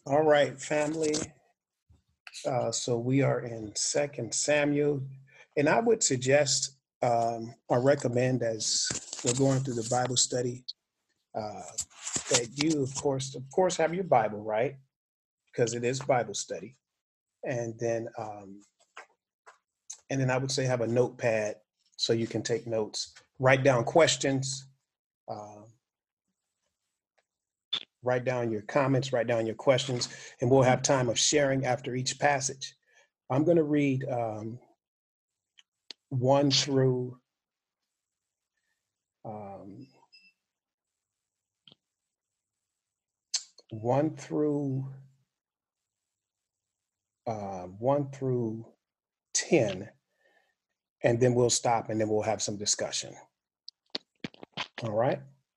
All right, family. So we are in Second Samuel, and I would suggest or recommend as we're going through the Bible study uh, that you, of course, have your Bible, right? Because it is Bible study, and then I would say have a notepad so you can take notes, write down questions, uh, write down your comments, write down your questions, and we'll have time of sharing after each passage. I'm going to read 1 through um, 1 through 1 through 10, and then we'll stop and then we'll have some discussion. All right.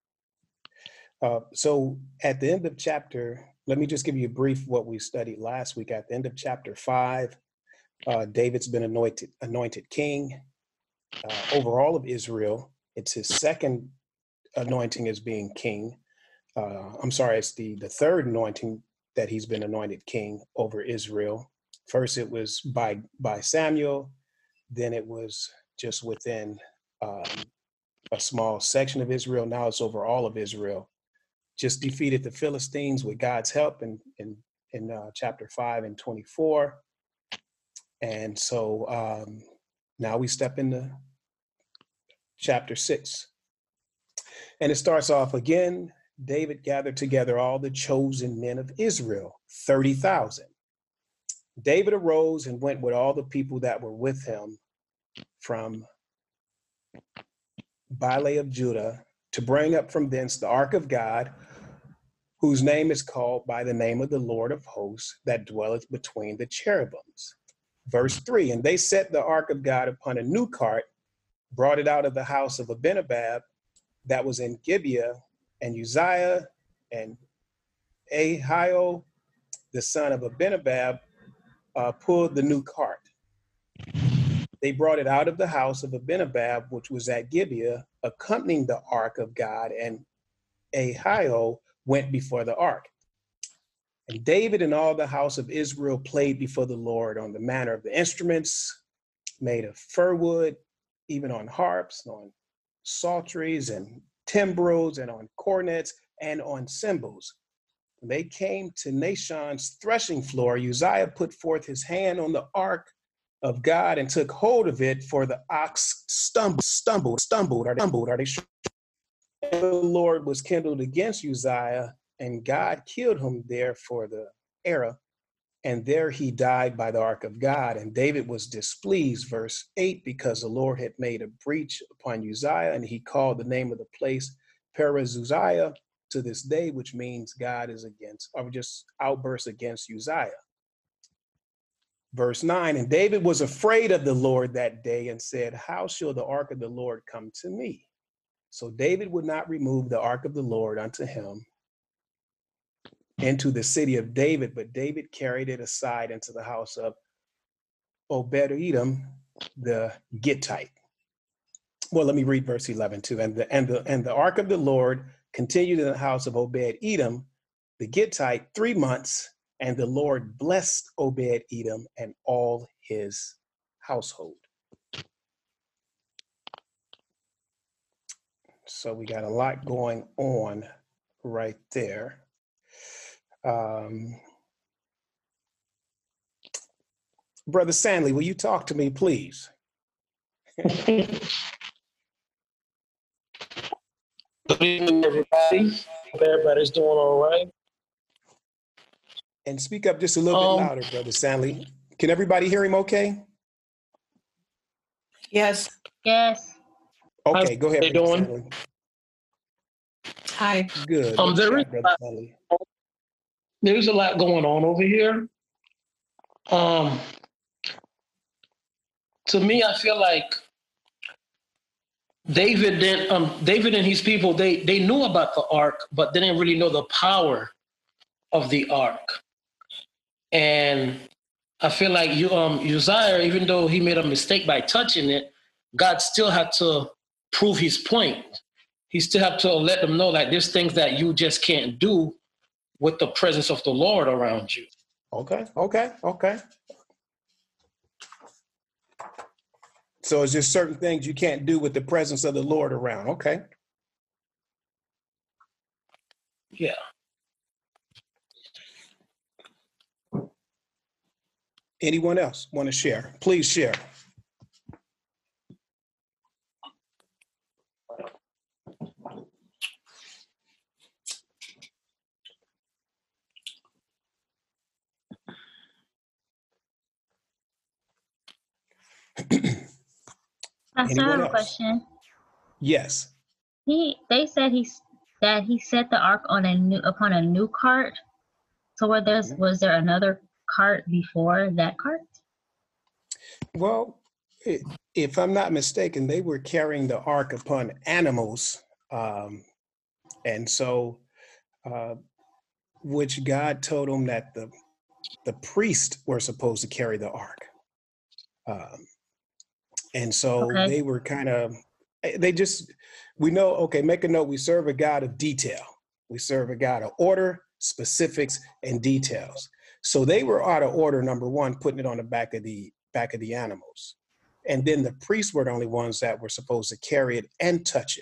So at the end of chapter, let me just give you a brief what we studied last week. At the end of chapter 5, David's been anointed king over all of Israel. It's his second anointing as being king. I'm sorry, it's the third anointing that he's been anointed king over Israel. First, it was by Samuel. Then it was just within a small section of Israel. Now it's over all of Israel. Just defeated the Philistines with God's help in chapter 5 and 24. And so now we step into chapter 6. And it starts off again. David gathered together all the chosen men of Israel, 30,000. David arose and went with all the people that were with him from Baale of Judah to bring up from thence the ark of God, whose name is called by the name of the Lord of hosts, that dwelleth between the cherubims. Verse 3, and they set the ark of God upon a new cart, brought it out of the house of Abinadab that was in Gibeah, and Uzziah and Ahio, the son of Abinadab, pulled the new cart. They brought it out of the house of Abinadab, which was at Gibeah, accompanying the ark of God, and Ahio went before the ark. And David and all the house of Israel played before the Lord on the manner of the instruments made of fir wood, even on harps, and on psalteries and timbrels, and on cornets, and on cymbals. When they came to Nashon's threshing floor, Uzziah put forth his hand on the ark of God and took hold of it, for the ox stumbled. And the Lord was kindled against Uzziah, and God killed him there for the era. And there he died by the ark of God. And David was displeased, verse 8, because the Lord had made a breach upon Uzziah, and he called the name of the place Perez Uzziah to this day, which means God is against, or just outbursts against Uzziah. Verse 9, and David was afraid of the Lord that day and said, how shall the ark of the Lord come to me? So David would not remove the ark of the Lord unto him into the city of David, but David carried it aside into the house of Obed-Edom the Gittite. Well, let me read verse 11 too. And the ark of the Lord continued in the house of Obed-Edom the Gittite 3 months, and the Lord blessed Obed-Edom and all his household. So we got a lot going on right there. Brother Sandley, will you talk to me, please? Good evening, everybody. Hope everybody's doing all right. And speak up just a little bit louder, Brother Sandley. Can everybody hear him okay? Yes. Yes. Okay, go ahead, Brother Sandley. Hi. Good. There's a lot going on over here. To me, I feel like David and his people, they knew about the ark, but they didn't really know the power of the ark. And I feel like Uzziah, even though he made a mistake by touching it, God still had to prove his point. He still had to let them know, like, there's things that you just can't do with the presence of the Lord around you. Okay. So it's just certain things you can't do with the presence of the Lord around. Okay. Yeah. Anyone else want to share? Please share. Pastor, I have a question. Yes. They said that he set the ark on upon a new cart. So was there another cart before that cart? Well, if I'm not mistaken, they were carrying the ark upon animals, and so which God told them that the priests were supposed to carry the ark. And so they were kind of, we know, okay, make a note, we serve a God of detail. We serve a God of order, specifics, and details. So they were out of order, number one, putting it on the back of the animals. And then the priests were the only ones that were supposed to carry it and touch it.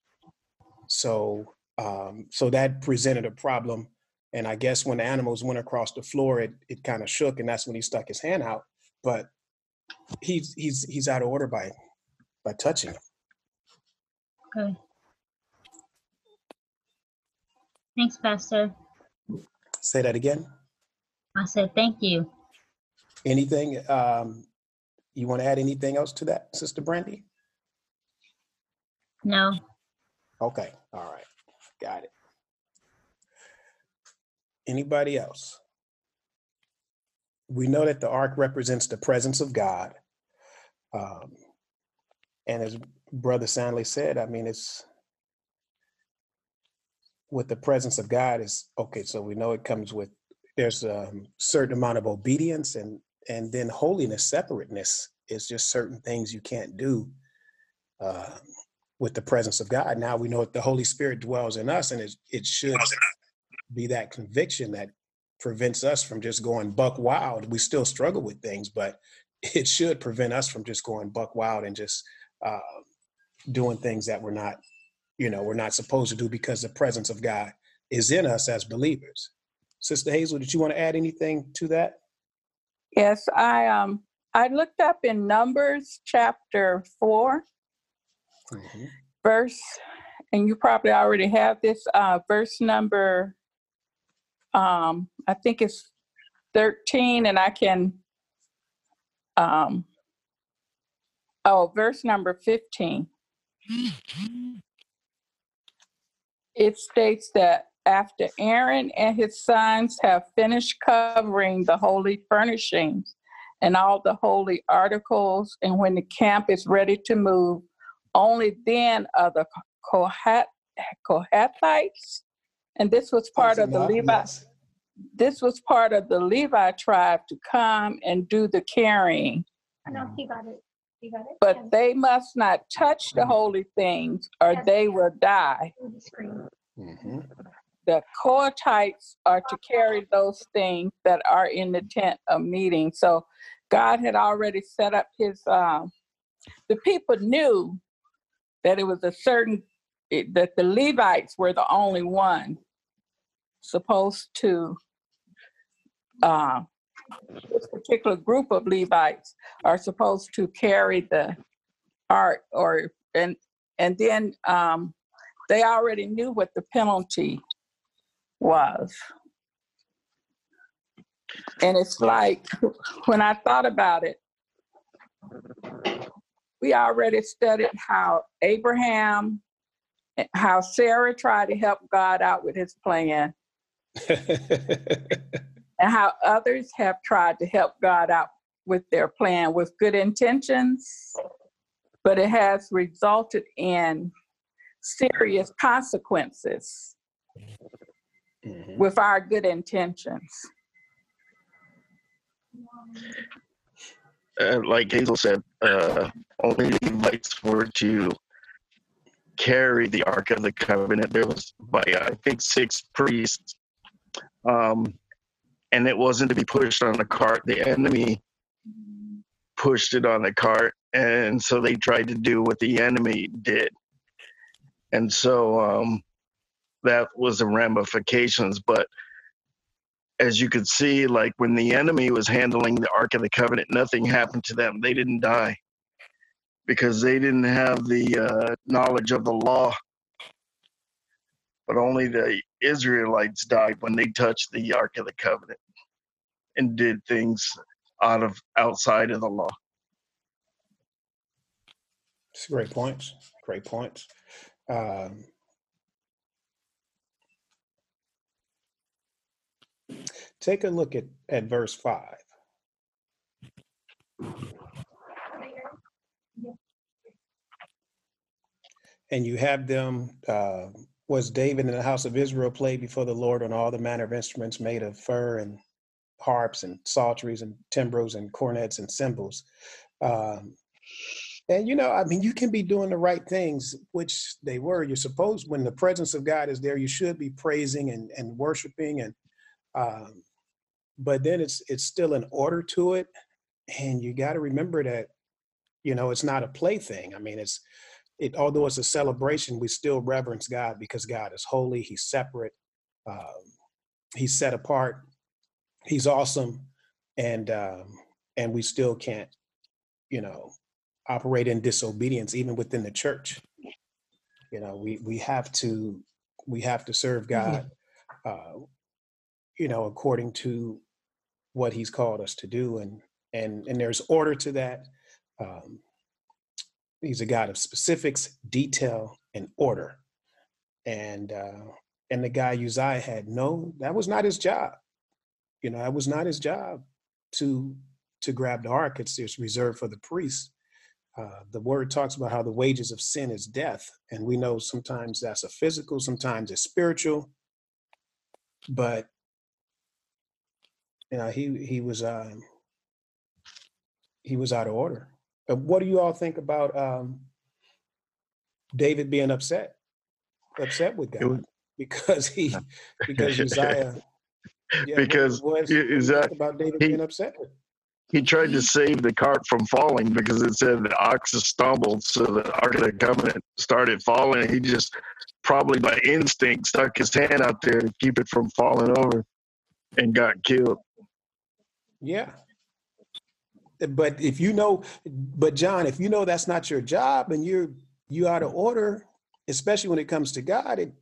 So that presented a problem. And I guess when the animals went across the floor, it kind of shook, and that's when he stuck his hand out. But he's out of order by touching him. Okay. Thanks, Pastor. Say that again. I said thank you. Anything you want to add anything else to that, Sister Brandy? No. Okay. All right. Got it. Anybody else? We know that the ark represents the presence of God. And as Brother Sandley said, I mean, it's with the presence of God is okay. So we know it comes with, there's a certain amount of obedience, and then holiness, separateness is just certain things you can't do with the presence of God. Now we know that the Holy Spirit dwells in us, and it should be that conviction that prevents us from just going buck wild. We still struggle with things, but it should prevent us from just going buck wild and just doing things that we're not supposed to do, because the presence of God is in us as believers. Sister Hazel, did you want to add anything to that? Yes, I looked up in Numbers chapter 4, verse, and you probably already have this, verse number, I think it's 13, and I can, verse number 15. It states that after Aaron and his sons have finished covering the holy furnishings and all the holy articles, and when the camp is ready to move, only then are the Kohathites, and this was part of the Levi. Yes. This was part of the Levi tribe to come and do the carrying. No, he got it. But they must not touch the holy things, or they will die. Mm-hmm. The Kohathites are to carry those things that are in the tent of meeting. So God had already set up his, the people knew that it was that the Levites were the only one supposed to, this particular group of Levites are supposed to carry the ark, and then they already knew what the penalty was. And it's like, when I thought about it, we already studied how Abraham, how Sarah tried to help God out with his plan, and how others have tried to help God out with their plan with good intentions, but it has resulted in serious consequences with our good intentions. Like Hazel said, only Levites were to carry the Ark of the Covenant. There was, I think, 6 priests And it wasn't to be pushed on the cart. The enemy pushed it on the cart, and so they tried to do what the enemy did. And so that was the ramifications. But as you could see, like when the enemy was handling the Ark of the Covenant, nothing happened to them. They didn't die because they didn't have the knowledge of the law. But only the Israelites died when they touched the Ark of the Covenant and did things outside of the law. It's great points. Great points. Take a look at verse 5. And you have them, was David in the house of Israel played before the Lord on all the manner of instruments made of fir and harps and psalteries and timbrels and cornets and cymbals. And, you can be doing the right things, which they were. You're supposed, when the presence of God is there, you should be praising and worshiping. And but then it's still an order to it. And you got to remember that, it's not a plaything. I mean, although it's a celebration, we still reverence God because God is holy. He's separate. He's set apart. He's awesome. And we still can't, operate in disobedience, even within the church. We have to serve God, according to what he's called us to do. And there's order to that. He's a God of specifics, detail, and order. And the guy Uzziah that was not his job. That was not his job to grab the ark. It's reserved for the priests. The word talks about how the wages of sin is death. And we know sometimes that's a physical, sometimes it's spiritual. But, he was out of order. What do you all think about David being upset with God because Uzziah? Yeah, because Uzziah about David being upset with. He tried to save the cart from falling because it said the oxen stumbled, so the Ark of the Covenant started falling. He just probably by instinct stuck his hand out there to keep it from falling over and got killed. Yeah. But John, if that's not your job and you out of order, especially when it comes to God,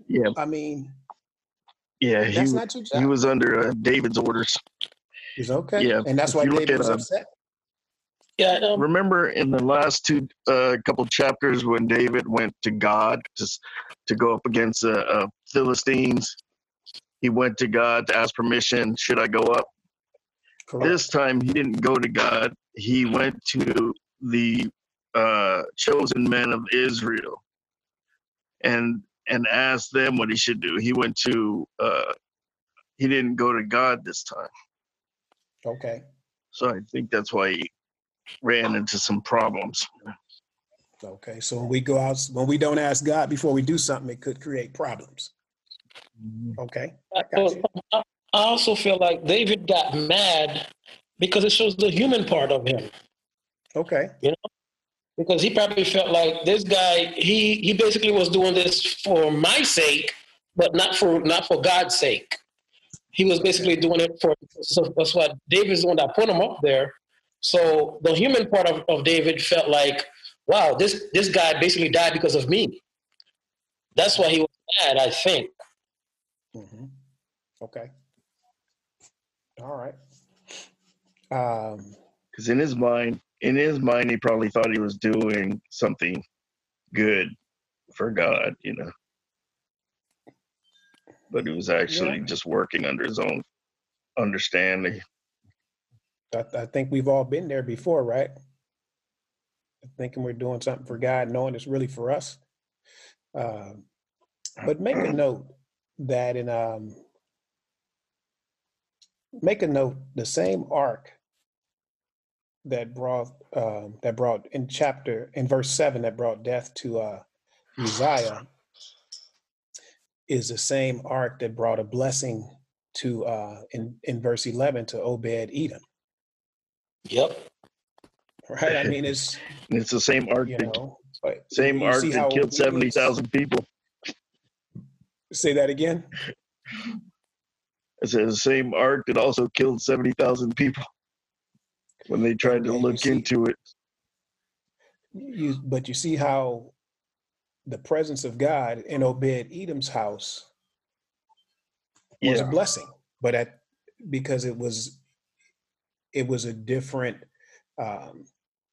that's not your job. He was under David's orders. He's okay. Yeah, and that's why David was upset. Yeah. Remember in the last two couple chapters when David went to God to go up against the Philistines, he went to God to ask permission. Should I go up? Correct. This time he didn't go to God. He went to the chosen men of Israel and asked them what he should do. He went to he didn't go to God this time. Okay. So I think that's why he ran into some problems. Okay. So when we go out, when we don't ask God before we do something, it could create problems. Okay. I also feel like David got mad because it shows the human part of him. Okay. Because he probably felt like this guy, he basically was doing this for my sake, but not for God's sake. He was basically doing it so that's why David's the one that put him up there. So the human part of David felt like, wow, this guy basically died because of me. That's why he was mad, I think. Mm-hmm. Okay. All right. Because in his mind, he probably thought he was doing something good for God, But he was actually just working under his own understanding. I think we've all been there before, right? Thinking we're doing something for God, knowing it's really for us. But make a note that the same ark that brought in verse 7 that brought death to Uzziah is the same ark that brought a blessing to in verse 11 to Obed Edom, Yep. right? I mean, it's the same ark you that know, but same you ark see that how killed obedience. 70,000 people. Say that again. I said the same ark that also killed 70,000 people when they tried to And you look see, into it. but you see how the presence of God in Obed Edom's house was a Yeah. blessing, but because it was a different um,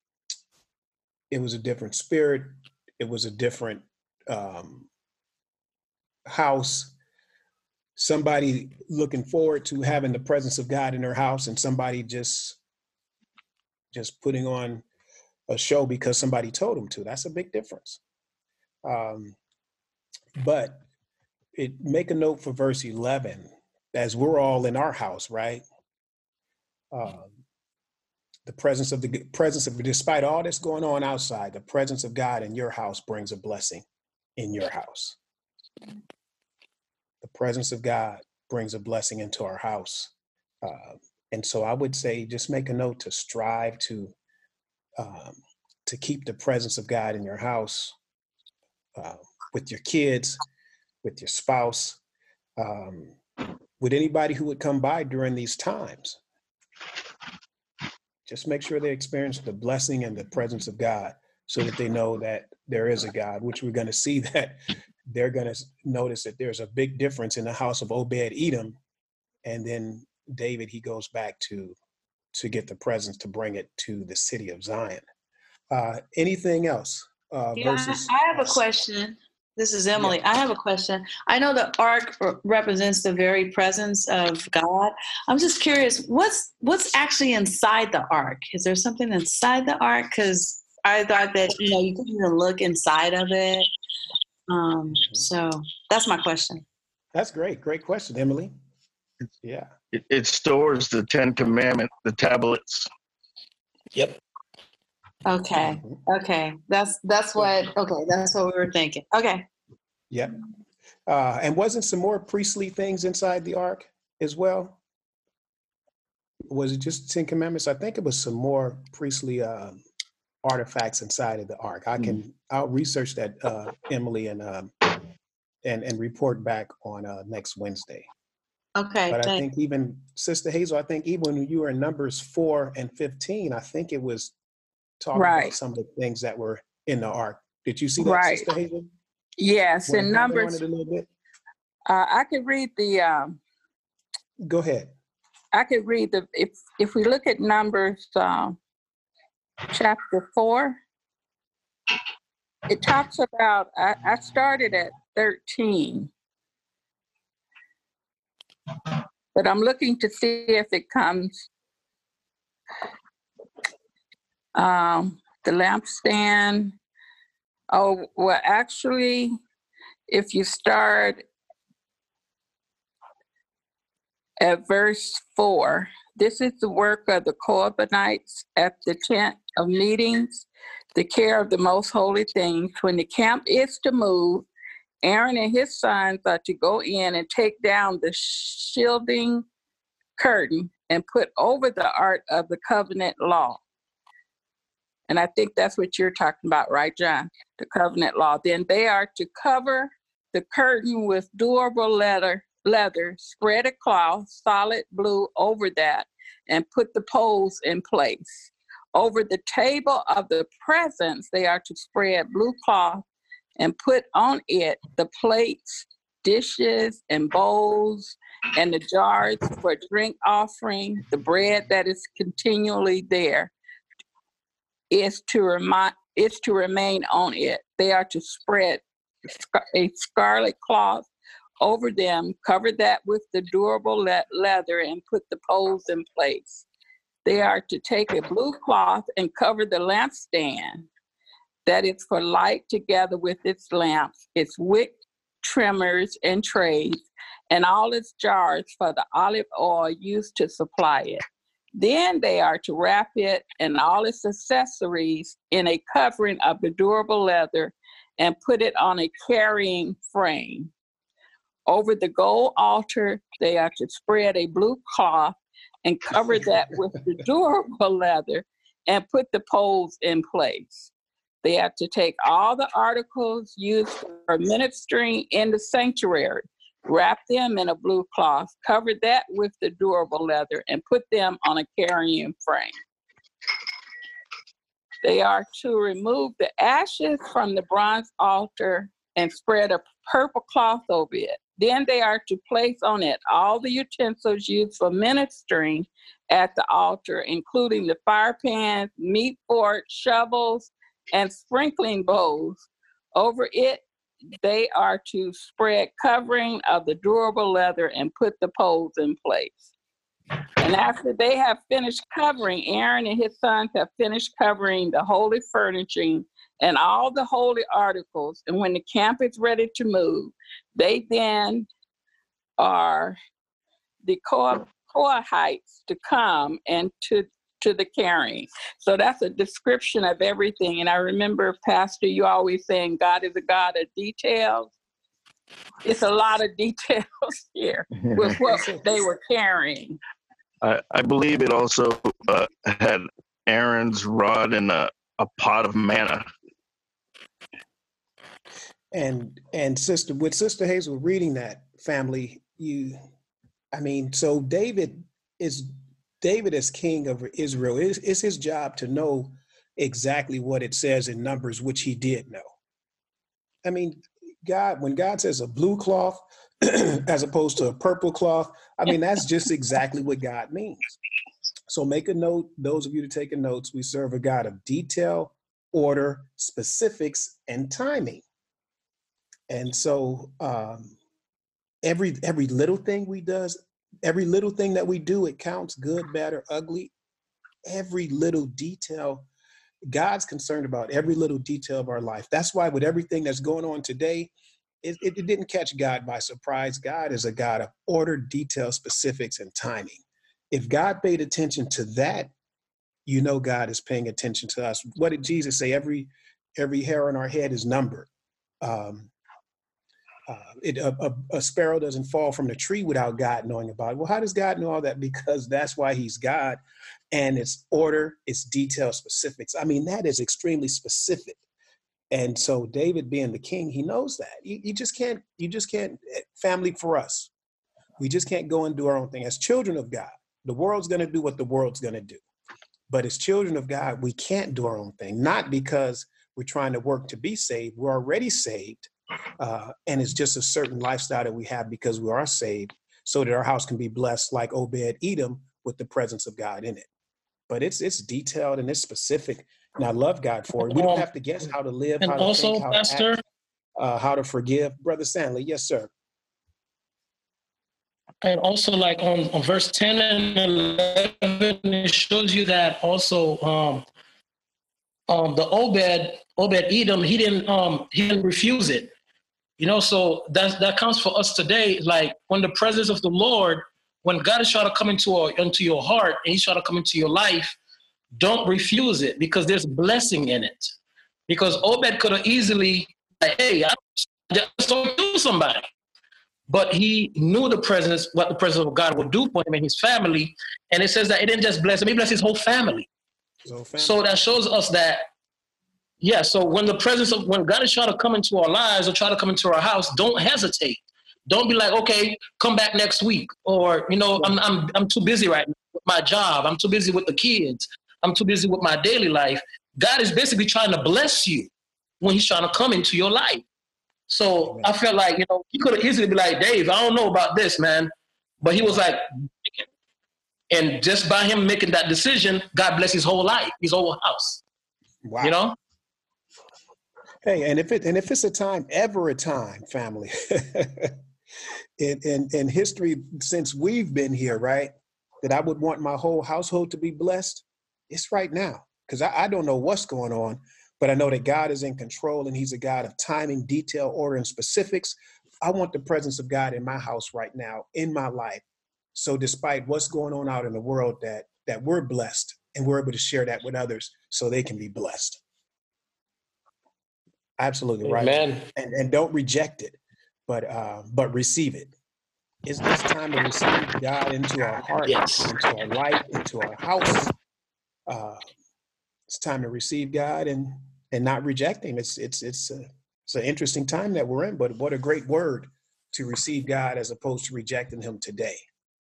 spirit, it was a different um, house. Somebody looking forward to having the presence of God in their house, and somebody just putting on a show because somebody told them to. That's a big difference. But make a note for verse 11, as we're all in our house, right? The presence of despite all that's going on outside, the presence of God in your house brings a blessing in your house. The presence of God brings a blessing into our house. And so I would say, just make a note to strive to keep the presence of God in your house, with your kids, with your spouse, with anybody who would come by during these times. Just make sure they experience the blessing and the presence of God, so that they know that there is a God, which we're going to see that they're going to notice that there's a big difference in the house of Obed Edom. And then David, he goes back to get the presence, to bring it to the city of Zion. Anything else? Versus, I have a question. This is Emily. Yeah. I have a question. I know the ark represents the very presence of God. I'm just curious, what's actually inside the ark? Is there something inside the ark? Because I thought that you couldn't even look inside of it. So that's my question. That's great. Great question, Emily. Yeah. It stores the 10 Commandments, the tablets. Yep. Okay. Okay. That's what we were thinking. Okay. Yep. And wasn't some more priestly things inside the ark as well? Was it just 10 Commandments? I think it was some more priestly artifacts inside of the ark. I'll research that, Emily, and report back on next Wednesday. Okay. But I think even Sister Hazel, even when you were in Numbers 4 and 15, I think it was talking about some of the things that were in the ark. Did you see that, Sister Hazel? Yes, in Numbers. A little bit? I could read the. Go ahead. I could read if we look at Numbers chapter 4, it talks about. I started at 13. But I'm looking to see if it comes. The lampstand. Oh, well, actually, if you start at verse 4, this is the work of the Corbanites at the tent of meetings, the care of the most holy things. When the camp is to move, Aaron and his sons are to go in and take down the shielding curtain and put over the ark of the covenant law. And I think that's what you're talking about, right, John? The covenant law. Then they are to cover the curtain with durable leather, spread a cloth, solid blue, over that, and put the poles in place. Over the table of the presence, they are to spread blue cloth and put on it the plates, dishes, and bowls, and the jars for drink offering. The bread that is continually there is to remain on it. They are to spread a scarlet cloth over them, cover that with the durable leather, and put the poles in place. They are to take a blue cloth and cover the lampstand, that is for light, together with its lamps, its wick trimmers and trays, and all its jars for the olive oil used to supply it. Then they are to wrap it and all its accessories in a covering of the durable leather and put it on a carrying frame. Over the gold altar, they are to spread a blue cloth and cover that with the durable leather and put the poles in place. They have to take all the articles used for ministering in the sanctuary, wrap them in a blue cloth, cover that with the durable leather, and put them on a carrying frame. They are to remove the ashes from the bronze altar and spread a purple cloth over it. Then they are to place on it all the utensils used for ministering at the altar, including the fire pans, meat forks, shovels, and sprinkling bowls. Over it, they are to spread covering of the durable leather and put the poles in place. And after they have finished covering, Aaron and his sons have finished covering the holy furnishing and all the holy articles. And when the camp is ready to move, they then are the Kohathites to come and to the carrying. So that's a description of everything. And I remember, Pastor, you always saying God is a God of details. It's a lot of details here with what they were carrying. I believe it also had Aaron's rod and a pot of manna. And Sister Hazel reading that, family, so David as king of Israel, it's his job to know exactly what it says in Numbers, which he did know. I mean, when God says a blue cloth as opposed to a purple cloth, that's just exactly what God means. So make a note, those of you that taking notes, we serve a God of detail, order, specifics, and timing. And so every little thing every little thing that we do, it counts, good, bad, or ugly. Every little detail, God's concerned about every little detail of our life. That's why with everything that's going on today, it didn't catch God by surprise. God is a God of order, detail, specifics, and timing. If God paid attention to that, God is paying attention to us. What did Jesus say? Every hair on our head is numbered. A sparrow doesn't fall from the tree without God knowing about it. Well, how does God know all that? Because that's why he's God, and it's order, it's detail, specifics. That is extremely specific. And so David being the king, he knows that. You just can't, family, for us, we just can't go and do our own thing. As children of God, the world's going to do what the world's going to do. But as children of God, we can't do our own thing, not because we're trying to work to be saved. We're already saved. And it's just a certain lifestyle that we have because we are saved, so that our house can be blessed like Obed-Edom with the presence of God in it. But it's detailed and it's specific. And I love God for it. We don't have to guess how to live, and how to also, think, how Pastor, to act, how to forgive. Brother Stanley, yes, sir. And also, like on verse 10 and 11, it shows you that also the Obed-Edom, he didn't refuse it. So that counts for us today. Like when the presence of the Lord, when God is trying to come into your heart and he's trying to come into your life, don't refuse it, because there's blessing in it. Because Obed could have easily, hey, I just don't kill somebody. But he knew what the presence of God would do for him and his family. And it says that it didn't just bless him, he blessed his whole family. So that shows us that, so when God is trying to come into our lives or try to come into our house, don't hesitate. Don't be like, okay, come back next week. Or, I'm too busy right now with my job. I'm too busy with the kids. I'm too busy with my daily life. God is basically trying to bless you when he's trying to come into your life. So I felt like, he could have easily be like, Dave, I don't know about this, man. But he was like, and just by him making that decision, God bless his whole life, his whole house. Wow. Hey, and if it's a time, family, in history since we've been here, right, that I would want my whole household to be blessed, it's right now. Because I don't know what's going on, but I know that God is in control and he's a God of timing, detail, order, and specifics. I want the presence of God in my house right now, in my life. So despite what's going on out in the world, that we're blessed and we're able to share that with others so they can be blessed. Absolutely right. Amen. And don't reject it. but receive it. It's time to receive God into our heart, Yes. into our life, into our house. It's time to receive God and not reject Him. It's an interesting time that we're in, but what a great word to receive God as opposed to rejecting Him today.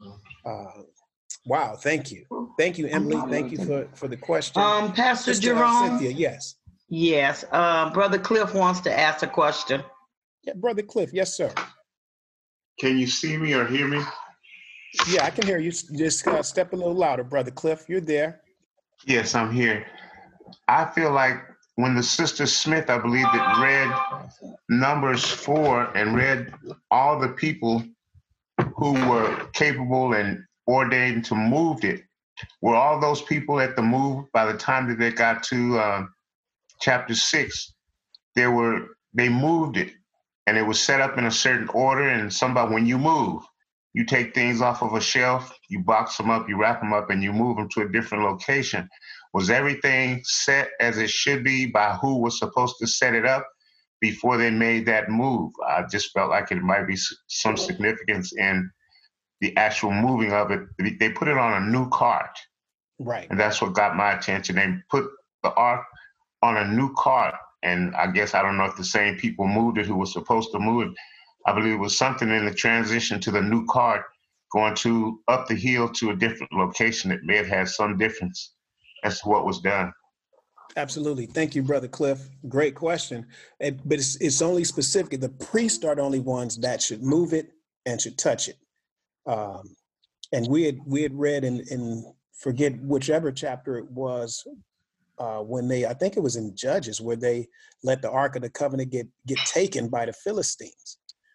Wow, thank you, Emily. Thank you for the question. Pastor Sister, Jerome. Cynthia, yes. Yes, Brother Cliff wants to ask a question. Yeah, Brother Cliff, yes, sir. Can you see me or hear me? Yeah, I can hear you. Just step a little louder, Brother Cliff. You're there. Yes, I'm here. I feel like when the Sister Smith, I believe, that read Numbers 4 and read all the people who were capable and ordained to move it, were all those people at the move by the time that they got to chapter 6, they moved it, and it was set up in a certain order. And somebody, when you move, you take things off of a shelf, you box them up, you wrap them up, and you move them to a different location. Was everything set as it should be by who was supposed to set it up before they made that move? I just felt like it might be some significance in the actual moving of it. They put it on a new cart. Right. And that's what got my attention. They put the ark on a new cart. And I guess, I don't know if the same people moved it who were supposed to move it. I believe it was something in the transition to the new cart going to up the hill to a different location that may have had some difference as to what was done. Absolutely. Thank you, Brother Cliff. Great question. But it's only specific. The priests are the only ones that should move it and should touch it. And we had read in forget whichever chapter it was, when I think it was in Judges, where they let the Ark of the Covenant get taken by the Philistines.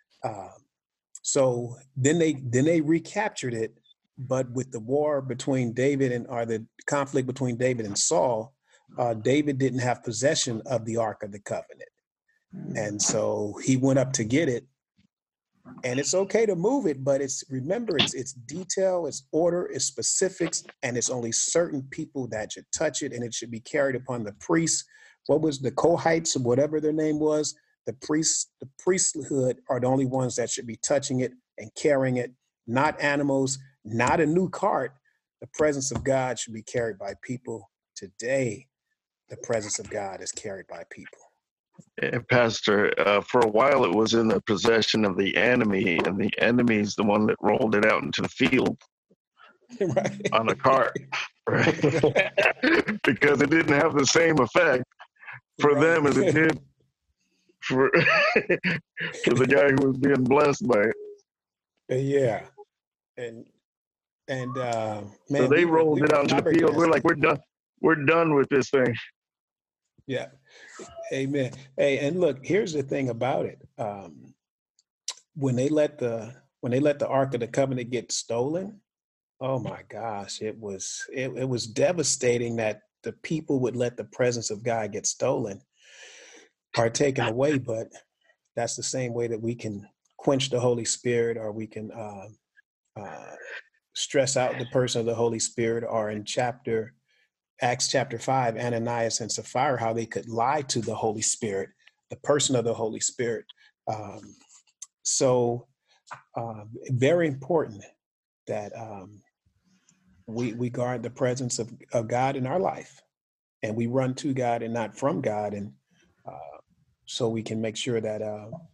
So then they recaptured it, but with the war between the conflict between David and Saul, David didn't have possession of the Ark of the Covenant. And so he went up to get it. And it's okay to move it, but remember, it's detail, it's order, it's specifics, and it's only certain people that should touch it, and it should be carried upon the priests. What was the Kohites, or whatever their name was? The priesthood are the only ones that should be touching it and carrying it, not animals, not a new cart. The presence of God should be carried by people. Today, the presence of God is carried by people. And Pastor, for a while it was in the possession of the enemy, and the enemy's the one that rolled it out into the field Right. on a cart, right? Because it didn't have the same effect for Right. them as it did for the guy who was being blessed by it. Yeah. And man, So they rolled it out into the field. We're like, we're done with this thing. Yeah. Amen. Hey, and look, here's the thing about it. When they let the Ark of the Covenant get stolen, oh my gosh, it was devastating that the people would let the presence of God get stolen or taken away. But that's the same way that we can quench the Holy Spirit, or we can stress out the person of the Holy Spirit, or in Acts chapter 5, Ananias and Sapphira, how they could lie to the Holy Spirit, the person of the Holy Spirit. So very important that we guard the presence of God in our life, and we run to God and not from God. And so we can make sure that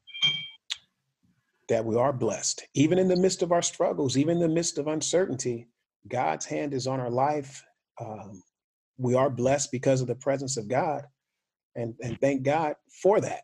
we are blessed, even in the midst of our struggles, even in the midst of uncertainty. God's hand is on our life. We are blessed because of the presence of God, and thank God for that.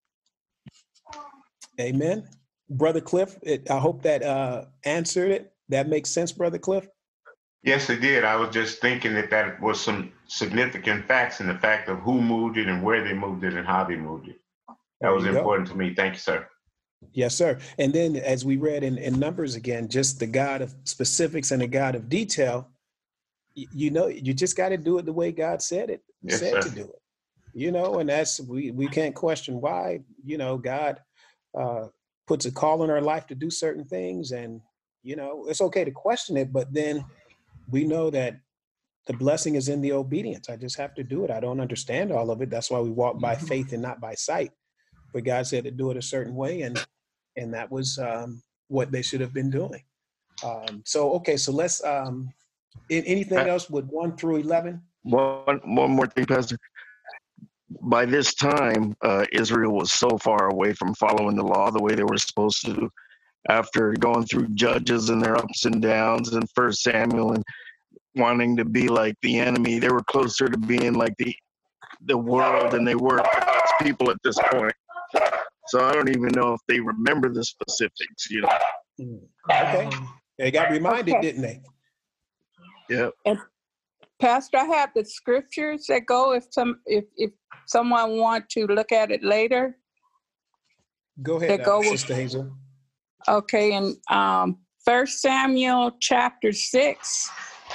Amen. Brother Cliff, I hope that answered it. That makes sense, Brother Cliff? Yes, it did. I was just thinking that was some significant facts in the fact of who moved it and where they moved it and how they moved it. That was important to me. Thank you, sir. Yes, sir. And then as we read in Numbers again, just the God of specifics and the God of detail, you just got to do it the way God said it, to do it, and that's, we can't question why, God puts a call in our life to do certain things, and, it's okay to question it, but then we know that the blessing is in the obedience. I just have to do it. I don't understand all of it. That's why we walk by faith and not by sight. But God said to do it a certain way, and and that was what they should have been doing. So let's. Anything else with 1 through 11? One more thing, Pastor. By this time, Israel was so far away from following the law the way they were supposed to. After going through Judges and their ups and downs, and First Samuel, and wanting to be like the enemy, they were closer to being like the world than they were God's people at this point. So I don't even know if they remember the specifics, you know. Okay, they got reminded, didn't they? Yep. And Pastor, I have the scriptures that go if someone want to look at it later. Go ahead, Sister Hazel. Okay, in 1 Samuel chapter 6,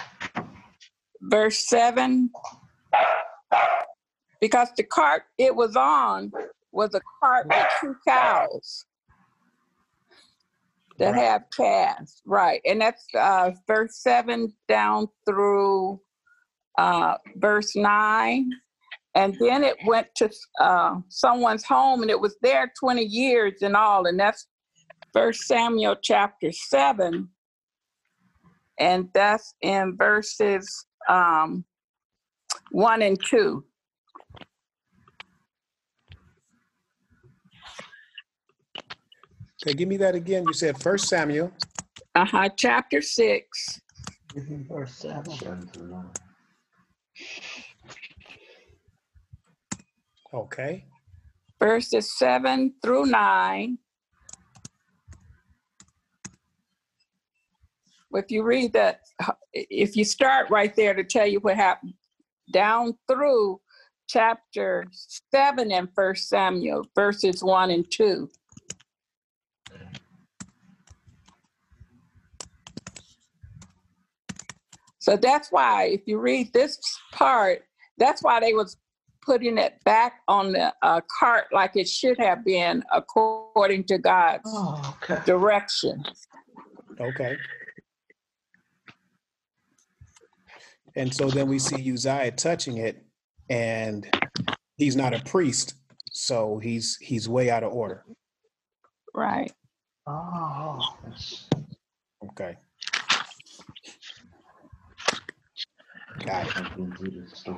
verse 7, because the cart it was on was a cart with 2 cows that have calves, right? And that's verse 7 down through verse 9. And then it went to someone's home, and it was there 20 years in all, and that's 1 Samuel chapter 7, and that's in verses 1 and 2. Okay, give me that again. You said 1 Samuel. Chapter 6. Verse 7. Okay. Verses 7 through 9. If you read that, if you start right there to tell you what happened, down through chapter 7 in 1 Samuel, verses 1 and 2. So that's why, if you read this part, that's why they was putting it back on the cart like it should have been according to God's direction. Okay. And so then we see Uzziah touching it, and he's not a priest, so he's way out of order. Right. Oh. Okay. Got it.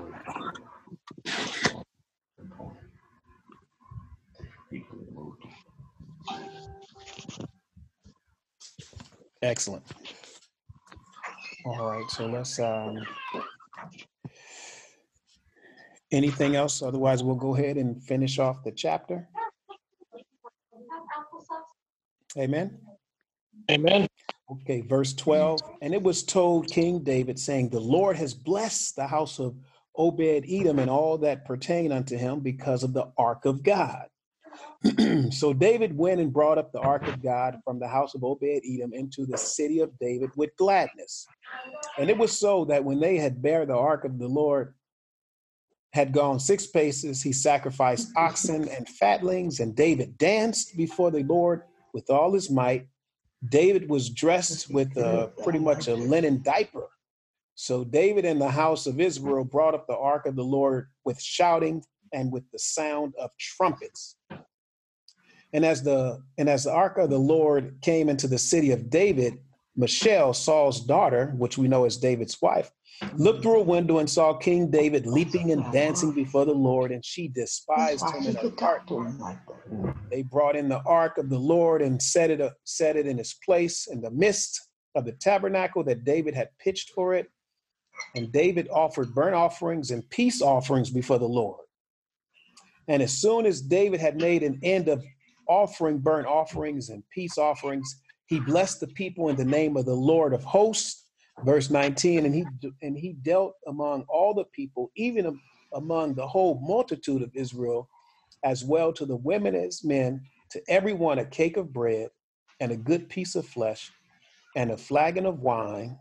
Excellent. All right, so let's anything else? Otherwise, we'll go ahead and finish off the chapter. Amen. Amen. Okay, verse 12. And it was told King David, saying, the Lord has blessed the house of Obed-Edom and all that pertain unto him because of the ark of God. So David went and brought up the ark of God from the house of Obed-Edom into the city of David with gladness. And it was so that when they had bare the ark of the Lord had gone 6 paces, he sacrificed oxen and fatlings, and David danced before the Lord with all his might. David was dressed with pretty much a linen diaper. So David and the house of Israel brought up the ark of the Lord with shouting and with the sound of trumpets. And as the ark of the Lord came into the city of David, Michal, Saul's daughter, which we know as David's wife, looked through a window and saw King David leaping and dancing before the Lord, and she despised him in her heart. They brought in the ark of the Lord and set it in its place in the midst of the tabernacle that David had pitched for it. And David offered burnt offerings and peace offerings before the Lord. And as soon as David had made an end of offering burnt offerings and peace offerings, he blessed the people in the name of the Lord of hosts. Verse 19, and he dealt among all the people, even among the whole multitude of Israel, as well to the women as men, to everyone a cake of bread and a good piece of flesh and a flagon of wine.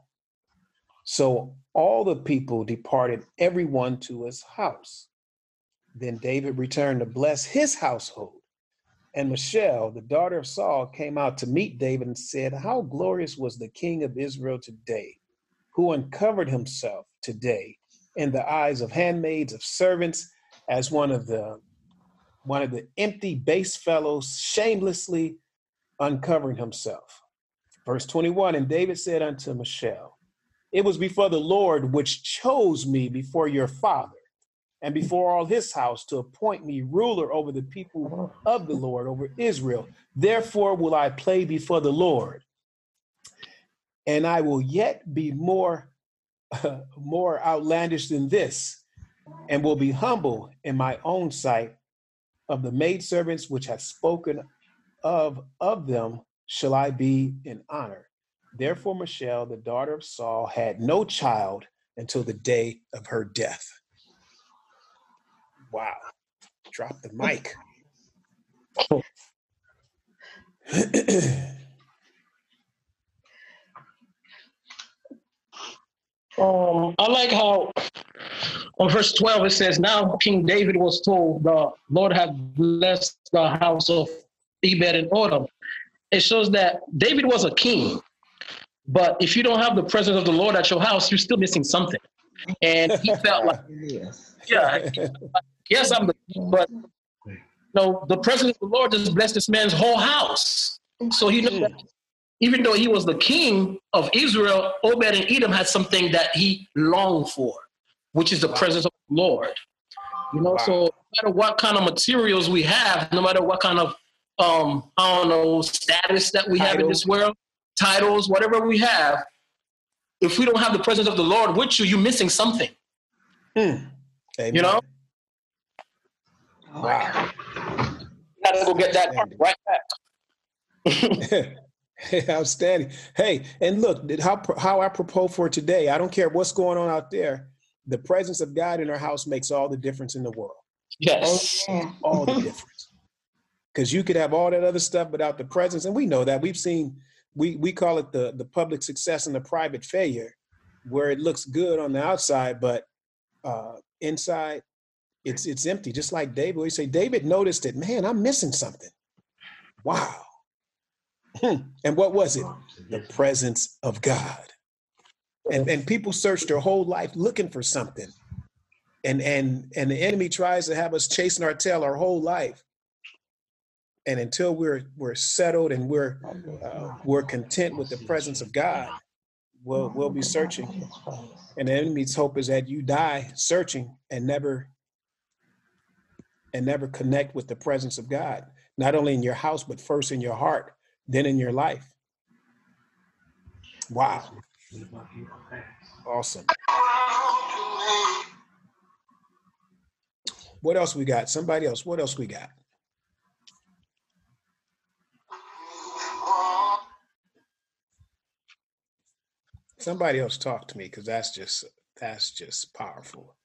So all the people departed, everyone to his house. Then David returned to bless his household. And Michal, the daughter of Saul, came out to meet David and said, how glorious was the king of Israel today, who uncovered himself today in the eyes of handmaids, of servants, as one of the empty base fellows shamelessly uncovering himself. Verse 21, and David said unto Michal, it was before the Lord which chose me before your father and before all his house to appoint me ruler over the people of the Lord, over Israel. Therefore will I play before the Lord, and I will yet be more outlandish than this, and will be humble in my own sight. Of the maidservants which have spoken of them shall I be in honor. Therefore Michal, the daughter of Saul, had no child until the day of her death. Wow. Drop the mic. I like how on verse 12 it says, now King David was told, the Lord had blessed the house of Ebed and Odom. It shows that David was a king, but if you don't have the presence of the Lord at your house, you're still missing something. And he felt like, yeah, yes, I'm the king, but no, the presence of the Lord just blessed this man's whole house. So he knew that even though he was the king of Israel, Obed and Edom had something that he longed for, which is the presence of the Lord. You know, so no matter what kind of materials we have, no matter what kind of, status that we have in this world, titles, whatever we have, if we don't have the presence of the Lord with you, you're missing something. Amen. You know? Wow. You gotta go get that part right back. Outstanding. Hey, and look, how apropos for today. I don't care what's going on out there. The presence of God in our house makes all the difference in the world. Yes. All the difference. Because you could have all that other stuff without the presence. And we know that. We've seen, we call it the public success and the private failure, where it looks good on the outside, but inside it's empty. Just like David, we say, David noticed it. Man, I'm missing something. Wow. And what was it? The presence of God. And people search their whole life looking for something. And the enemy tries to have us chasing our tail our whole life. And until we're settled and we're content with the presence of God, we'll be searching. And the enemy's hope is that you die searching and never connect with the presence of God, not only in your house, but first in your heart, then in your life. Wow. Awesome. What else we got? Somebody else. What else we got? Somebody else talk to me, because that's just powerful.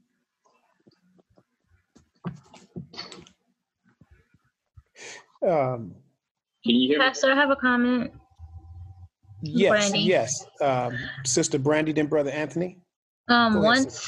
Can you hear me? Pastor, I have a comment. Yes, Brandy. yes. Sister Brandy, then Brother Anthony. Once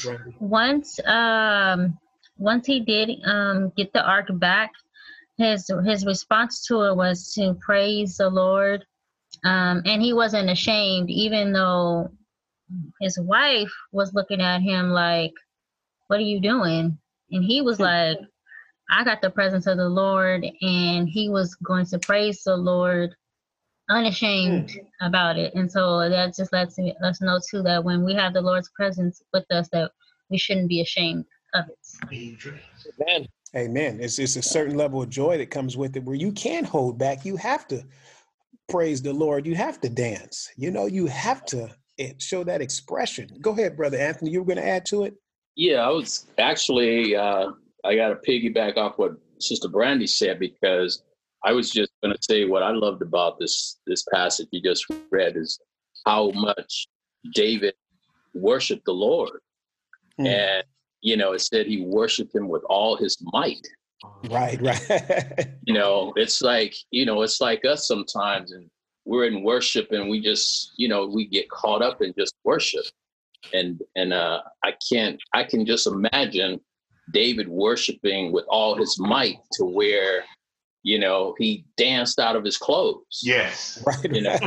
he did get the ark back, his response to it was to praise the Lord, and he wasn't ashamed, even though his wife was looking at him like, "What are you doing?" And he was like, "I got the presence of the Lord," and he was going to praise the Lord, unashamed about it. And so that just lets us know too that when we have the Lord's presence with us, that we shouldn't be ashamed of it. Amen. Amen. It's a certain level of joy that comes with it, where you can't hold back. You have to praise the Lord. You have to dance. You know, you have to show that expression. Go ahead, Brother Anthony. You were going to add to it? Yeah, I was actually, I got to piggyback off what Sister Brandy said, because I was just going to say what I loved about this passage you just read is how much David worshiped the Lord. And, you know, it said he worshiped him with all his might. Right. You know, it's like us sometimes, and we're in worship and we just, you know, we get caught up in just worship. And I can just imagine David worshiping with all his might to where, you know, he danced out of his clothes. Yes. Right. You know,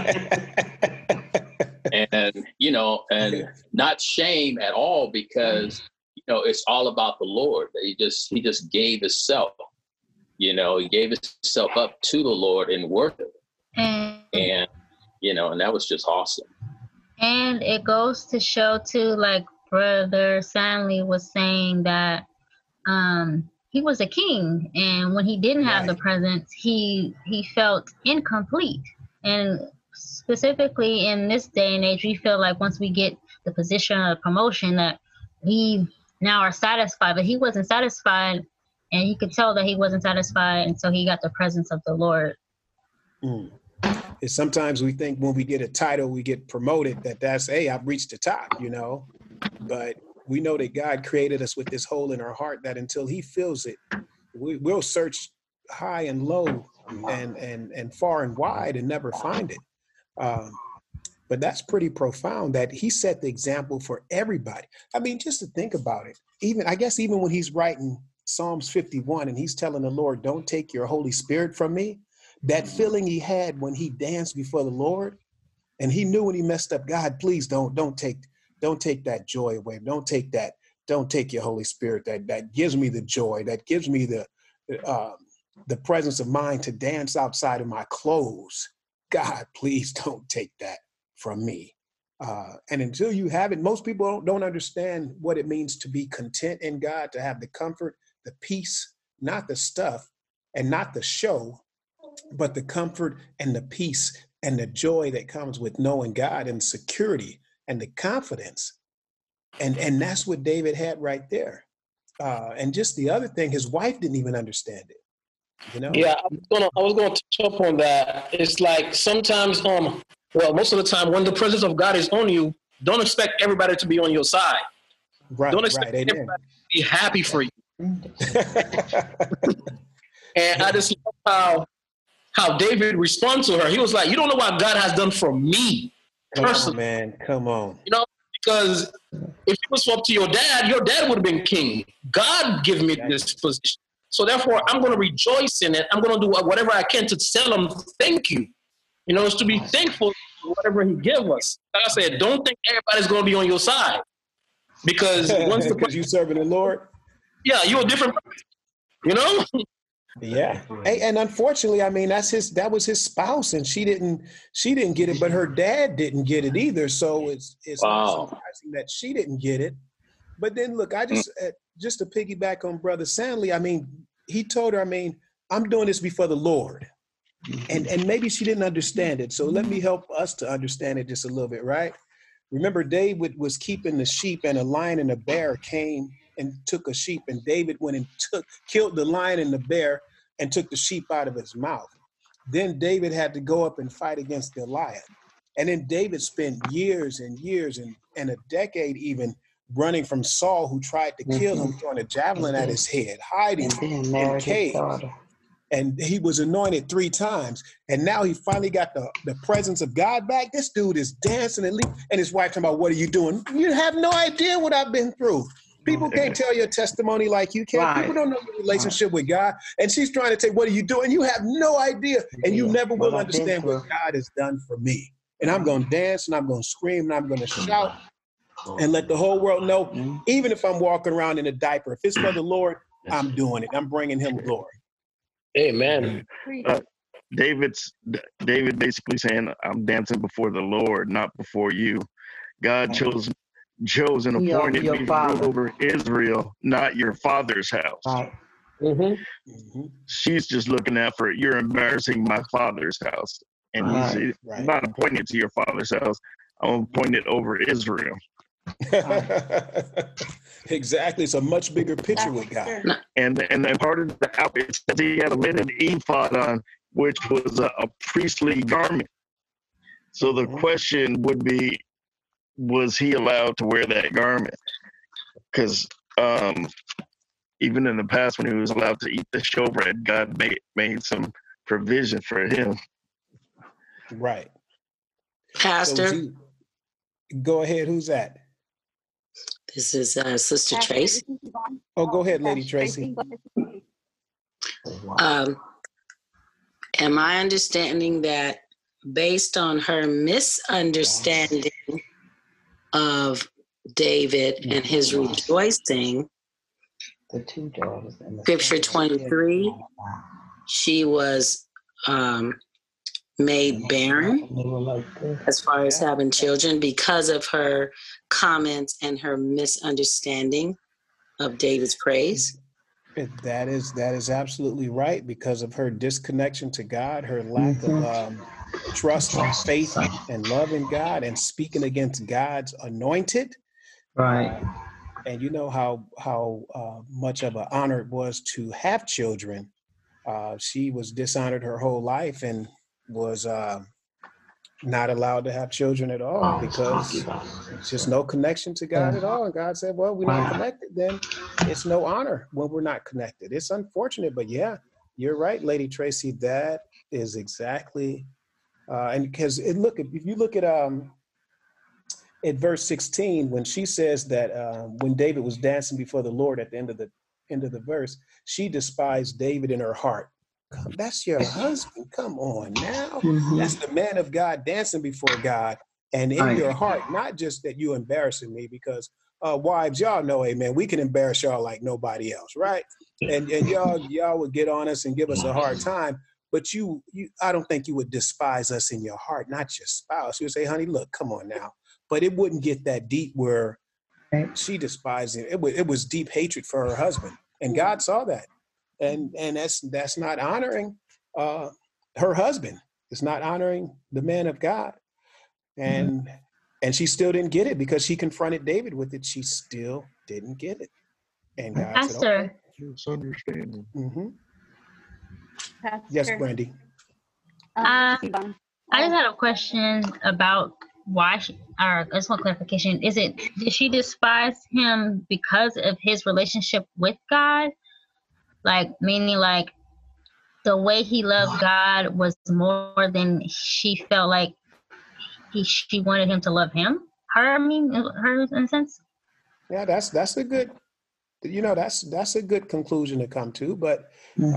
and, you know, and not shame at all, because, you know, it's all about the Lord. He just gave himself, you know, he gave himself up to the Lord in worship. And and that was just awesome. And it goes to show too, like Brother Stanley was saying, that he was a king, and when he didn't have the presence, he felt incomplete. And specifically in this day and age, we feel like once we get the position or the promotion that we now are satisfied, but he wasn't satisfied, and you could tell that he wasn't satisfied until he got the presence of the Lord. And sometimes we think when we get a title, we get promoted, that's, hey, I've reached the top, but we know that God created us with this hole in our heart that until he fills it, we'll search high and low and far and wide and never find it. But that's pretty profound that he set the example for everybody. I mean, just to think about it, even when he's writing Psalms 51 and he's telling the Lord, don't take your Holy Spirit from me, that feeling he had when he danced before the Lord, and he knew when he messed up, God, please don't take that joy away. Don't take your Holy Spirit that gives me the joy, that gives me the presence of mind to dance outside of my clothes. God, please don't take that from me. And until you have it, most people don't understand what it means to be content in God, to have the comfort, the peace, not the stuff and not the show, but the comfort and the peace and the joy that comes with knowing God, and security and the confidence. And that's what David had right there. And just the other thing, his wife didn't even understand it. Yeah, I was gonna touch up on that. It's like sometimes, most of the time when the presence of God is on you, don't expect everybody to be on your side. Right. Don't expect everybody to be happy for you. And I just love how David responds to her. He was like, you don't know what God has done for me personally. Come on. Because if it was up to your dad would have been king. God gave me this position. So therefore, I'm going to rejoice in it. I'm going to do whatever I can to tell him thank you. It's to be thankful for whatever he gave us. Like I said, don't think everybody's going to be on your side. Because because you serving the Lord? Yeah, you're a different person, Yeah. Hey, and unfortunately, I mean, that was his spouse, and she didn't get it, but her dad didn't get it either. So it's not surprising that she didn't get it. But then look, I just to piggyback on Brother Stanley, I mean, he told her, I'm doing this before the Lord. And maybe she didn't understand it. So let me help us to understand it just a little bit, right? Remember, David was keeping the sheep, and a lion and a bear came and took a sheep, and David went and killed the lion and the bear and took the sheep out of his mouth. Then David had to go up and fight against Goliath. And then David spent years and years and a decade even running from Saul, who tried to kill him, throwing a javelin at his head, hiding in caves. And he was anointed 3 times. And now he finally got the presence of God back. This dude is dancing and his wife talking about, what are you doing? You have no idea what I've been through. People can't tell your testimony like you can. People don't know your relationship with God. And she's trying to say, what are you doing? You have no idea. And you never will understand what God has done for me. And I'm going to dance, and I'm going to scream, and I'm going to shout and let the whole world know, even if I'm walking around in a diaper, if it's for the Lord, I'm doing it. I'm bringing him glory. Amen. David basically saying, I'm dancing before the Lord, not before you. God chose and appointed me to rule over Israel, not your father's house. Right. She's just looking out for it. You're embarrassing my father's house. And he's not appointed to your father's house. I'm appointed over Israel. Exactly. It's a much bigger picture with God. And then part of the outfit says he had a linen ephod on, which was a priestly garment. So the question would be, was he allowed to wear that garment? Because even in the past, when he was allowed to eat the showbread, God made some provision for him. Right. Pastor. So go ahead. Who's that? This is Sister Tracy. Oh, go ahead, Lady Tracy. Am I understanding that based on her misunderstanding of David and his rejoicing, Scripture 23, she was made barren as far as having children because of her comments and her misunderstanding of David's praise? That is absolutely right, because of her disconnection to God, her lack of trust and faith and love in God, and speaking against God's anointed. Right. And you know how much of an honor it was to have children. She was dishonored her whole life and was not allowed to have children at all, because it's just no connection to God at all. And God said, well, we're not connected, then it's no honor when we're not connected. It's unfortunate, but yeah, you're right, Lady Tracy. That is exactly, and because if you look at verse 16, when she says that when David was dancing before the Lord at the end of the verse, she despised David in her heart. That's your husband. Come on now. That's the man of God dancing before God, and in your heart, not just that you embarrassing me, because wives, y'all know, amen, we can embarrass y'all like nobody else, right? And y'all would get on us and give us a hard time, but you I don't think you would despise us in your heart, not your spouse. You would say, honey, look, come on now. But it wouldn't get that deep where she despised him. It was deep hatred for her husband, and God saw that. And that's not honoring her husband. It's not honoring the man of God. And she still didn't get it, because she confronted David with it. She still didn't get it. And God said, okay. Misunderstanding. Yes, Brandy. I just had a question about why I just want clarification. Did she despise him because of his relationship with God? Like, meaning like the way he loved God was more than she felt like she wanted him to love him? Her in a sense? Yeah, that's a good, that's a good conclusion to come to. But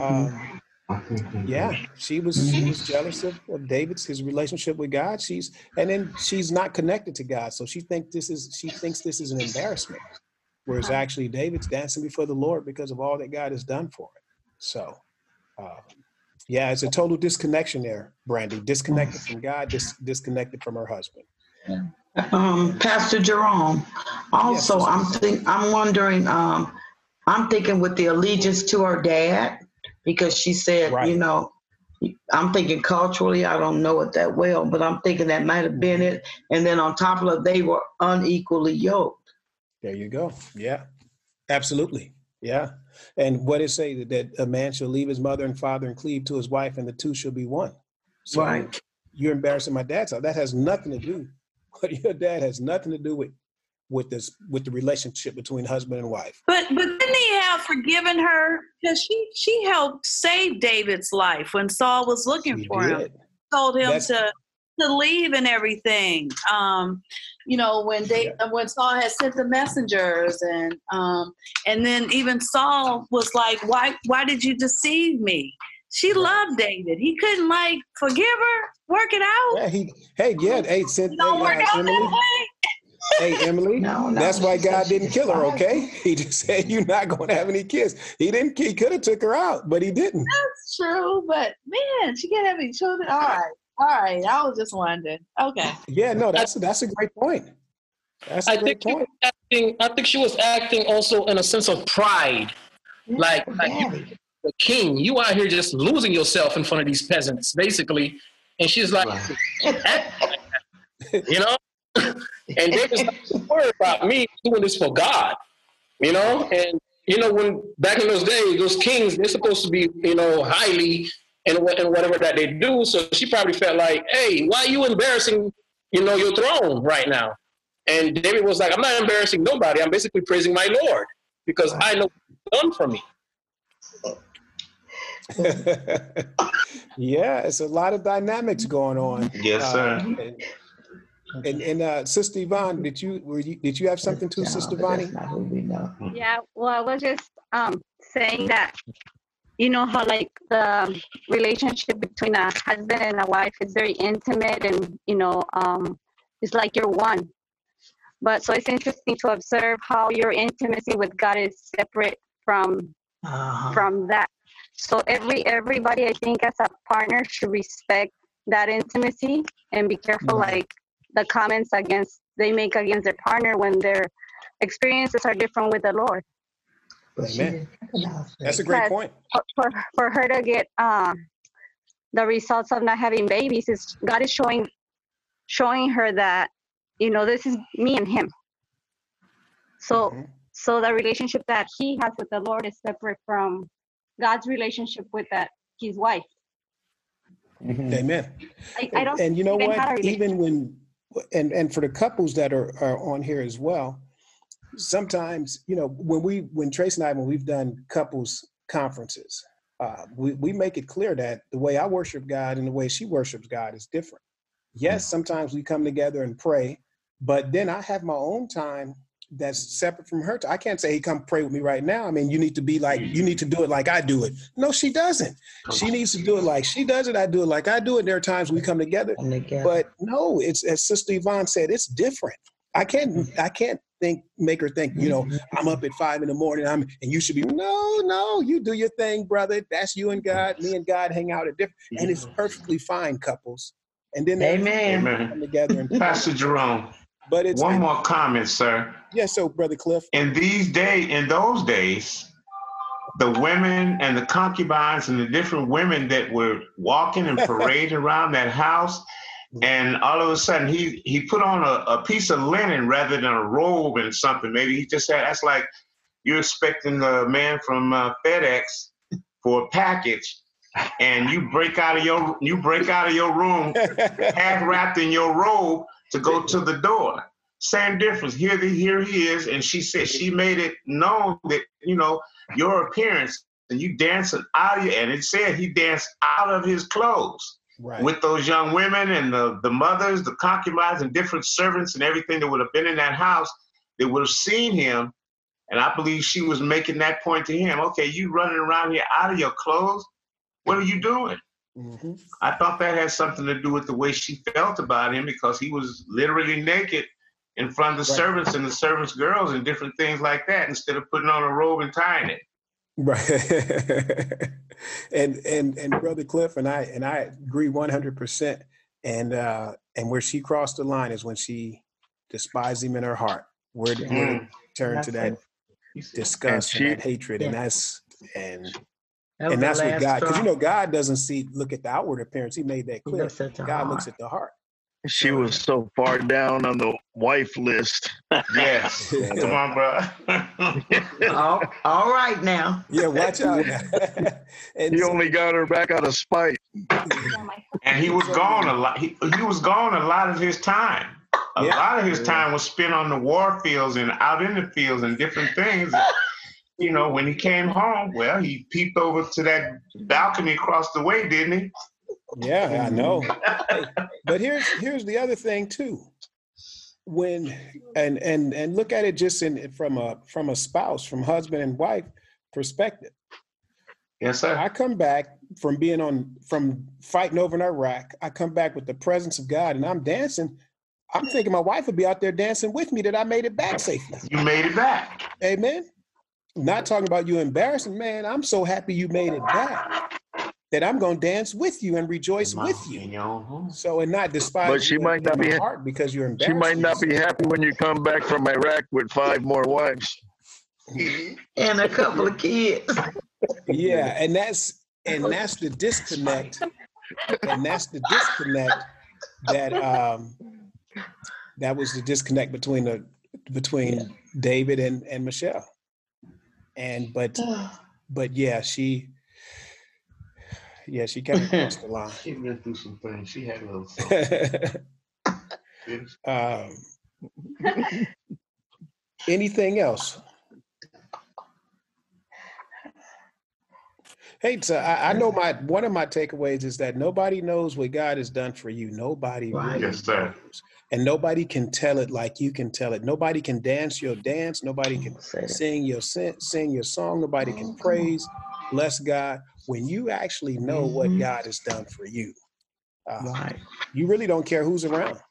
yeah, she was jealous of his relationship with God. She's not connected to God, so she thinks this is an embarrassment. Whereas actually David's dancing before the Lord because of all that God has done for him. So yeah, it's a total disconnection there, Brandy. Disconnected from God, disconnected from her husband. Pastor Jerome, also, yes, I'm wondering, I'm thinking with the allegiance to her dad, because she said, I'm thinking culturally, I don't know it that well, but I'm thinking that might have been it. And then on top of it, they were unequally yoked. There you go. Yeah, absolutely. Yeah. And what it say that a man shall leave his mother and father and cleave to his wife, and the two shall be one. So you're embarrassing my dad. So that has nothing to do. Your dad has nothing to do with the relationship between husband and wife. But didn't he have forgiven her? Because she helped save David's life when Saul was looking for him. Told him to leave and everything. When Saul had sent the messengers, and then even Saul was like, why did you deceive me? She loved David. He couldn't forgive her, work it out. Emily, that's why God didn't kill her, okay? He just said, you're not going to have any kids. He could have took her out, but he didn't. That's true, but man, she can't have any children. All right. I was just wondering. Okay. Yeah, no, that's a great point. I think she was acting also in a sense of pride. Like you, the king, you out here just losing yourself in front of these peasants, basically. And she's like, and David's not worried about me doing this for God, And when back in those days, those kings, they're supposed to be, highly in whatever that they do. So she probably felt like, hey, why are you embarrassing, your throne right now? And David was like, I'm not embarrassing nobody. I'm basically praising my Lord because I know what he's done for me. Yeah, it's a lot of dynamics going on. Yes, sir. And Sister Yvonne, did you have something too, Sister Bonnie? Yeah, well, I was just saying that, how the relationship between a husband and a wife is very intimate, and it's like you're one. But so it's interesting to observe how your intimacy with God is separate from that. So everybody, I think, as a partner, should respect that intimacy and be careful, like the comments they make against their partner when their experiences are different with the Lord. Amen. That's a great point. For her to get the results of not having babies, God is showing her that, this is me and him. So the relationship that he has with the Lord is separate from God's relationship with his wife. Amen. I don't. And you know what? Even when, and for the couples that are on here as well, sometimes, when Trace and I, when we've done couples conferences, we make it clear that the way I worship God and the way she worships God is different. Yes, sometimes we come together and pray, but then I have my own time that's separate from her. I can't say, hey, come pray with me right now. I mean, you need to do it like I do it. No, she doesn't. She needs to do it like she does it. I do it like I do it. There are times we come together, but no, it's, as Sister Yvonne said, it's different. I can't make her think, I'm up at 5 a.m. and you should be, no, you do your thing, brother. That's you and God. Me and God hang out at different, and it's perfectly fine, couples. And then Amen. Come together and Pastor Jerome. But it's one more comment, sir. Yes, so Brother Cliff. In those days, the women and the concubines and the different women that were walking and parading around that house, and all of a sudden he put on a piece of linen rather than a robe and something. Maybe he just had, that's like you're expecting the man from FedEx for a package, and you break out of your room half wrapped in your robe to go to the door. Same difference. Here he is, and she said she made it known that your appearance, and you dancing out of and it said he danced out of his clothes. Right. With those young women and the mothers, the concubines, and different servants and everything that would have been in that house, they would have seen him. And I believe she was making that point to him. Okay, you running around here out of your clothes? What are you doing? Mm-hmm. I thought that had something to do with the way she felt about him, because he was literally naked in front of the servants and the servants' girls and different things like that, instead of putting on a robe and tying it. Right. and Brother Cliff and I agree 100%. And where she crossed the line is when she despised him in her heart. Where it turned to that disgust and that hatred, and that's what God, because God doesn't look at the outward appearance. He made that clear. God looks at the heart. She was so far down on the wife list. Yes. Come on, bro. All right now. Yeah, watch out now. He only got her back out of spite. And he was gone a lot. He was gone a lot of his time. A lot of his time was spent on the war fields and out in the fields and different things. When he came home, well, he peeped over to that balcony across the way, didn't he? Yeah, I know. But here's the other thing too. When and look at it just from a spouse, from husband and wife perspective. Yes, sir. I come back from fighting over in Iraq. I come back with the presence of God, and I'm dancing. I'm thinking my wife would be out there dancing with me, that I made it back safely. You made it back. Amen. Not talking about you embarrassing, man. I'm so happy you made it back that I'm going to dance with you and rejoice with you. So, and not despise. But she might not be heart because you're embarrassed. She might not be happy when you come back from Iraq with 5 more wives and a couple of kids. Yeah, and that's the disconnect. And that's the disconnect that was the disconnect between David and Michelle. But she kind of crossed the line. She went through some things. She had a little something. Anything else? Hey, so I know one of my takeaways is that nobody knows what God has done for you. Nobody really knows. And nobody can tell it like you can tell it. Nobody can dance your dance. Nobody can sing your song. Nobody can praise, bless God. When you actually know what God has done for you, you really don't care who's around.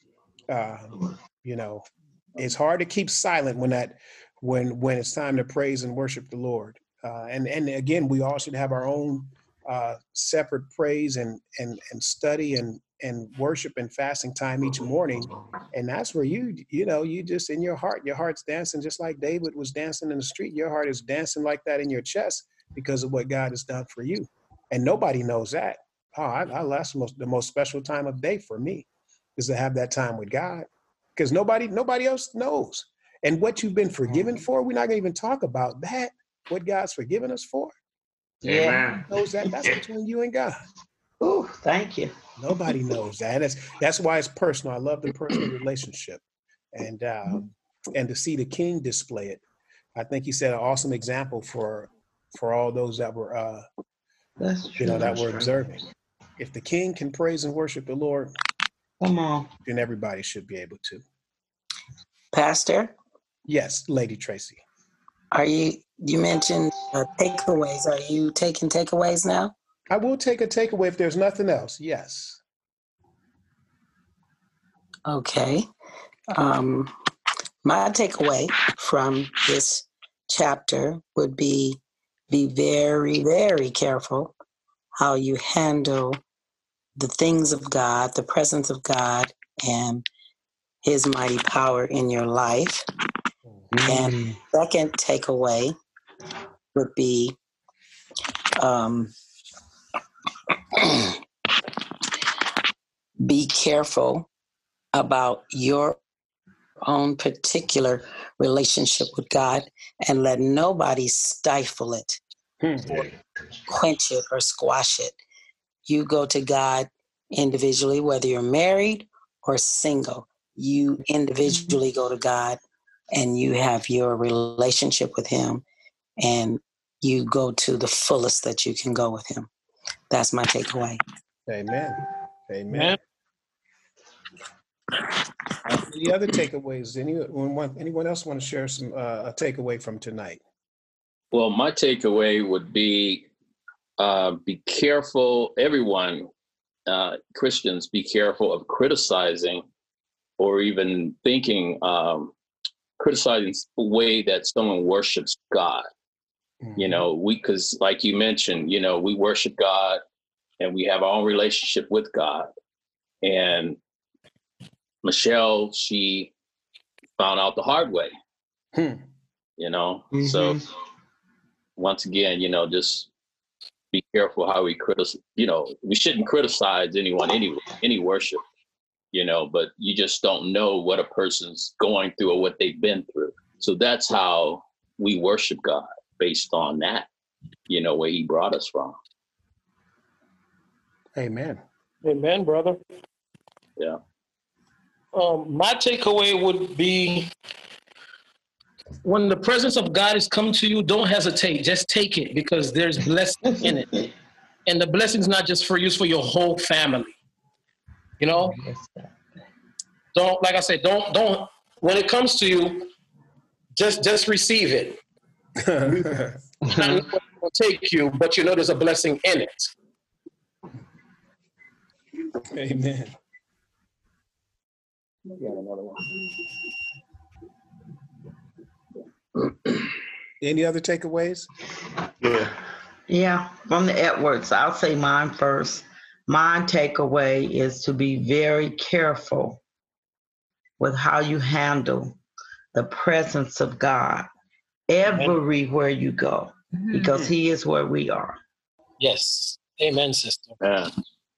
It's hard to keep silent when it's time to praise and worship the Lord. And again, we all should have our own separate praise and study and worship and fasting time each morning. And that's where you just in your heart's dancing just like David was dancing in the street. Your heart is dancing like that in your chest because of what God has done for you. And nobody knows that. That's the most special time of day for me, is to have that time with God, because nobody else knows. And what you've been forgiven for, we're not going to even talk about that, what God's forgiven us for. Yeah. Knows that. That's between you and God. Ooh, thank you. Nobody knows that. That's why it's personal. I love the personal relationship, and to see the King display it. I think he set an awesome example for all those that were that were observing. If the King can praise and worship the Lord, come on, then everybody should be able to. Pastor? Yes, Lady Tracy. You mentioned takeaways. Are you taking takeaways now? I will take a takeaway if there's nothing else. Yes. Okay. My takeaway from this chapter would be very, very careful how you handle the things of God, the presence of God, and his mighty power in your life. And second takeaway would be be careful about your own particular relationship with God, and let nobody stifle it, or quench it, or squash it. You go to God individually, whether you're married or single. You individually go to God, and you have your relationship with him, and you go to the fullest that you can go with him. That's my takeaway. Amen. Amen. Any other takeaways? Anyone else want to share some a takeaway from tonight? Well, my takeaway would be careful, everyone, Christians, be careful of criticizing or even thinking, criticizing the way that someone worships God. Mm-hmm. Because like you mentioned, we worship God and we have our own relationship with God. And Michelle, she found out the hard way, Mm-hmm. So once again, just be careful how we criticize. We shouldn't criticize anyone, any worship, but you just don't know what a person's going through or what they've been through. So that's how we worship God, based on that, where he brought us from. Amen. Amen, brother. Yeah. My takeaway would be, when the presence of God is coming to you, don't hesitate. Just take it, because there's blessing in it. And the blessing is not just for you, it's for your whole family. Don't, like I said, don't, when it comes to you, just receive it. I know it will take you, but there's a blessing in it. Amen. Another one. Any other takeaways? Yeah, from the Edwards, I'll say mine first. My takeaway is to be very careful with how you handle the presence of God everywhere you go, because he is where we are. Yes. Amen, sister. Yeah.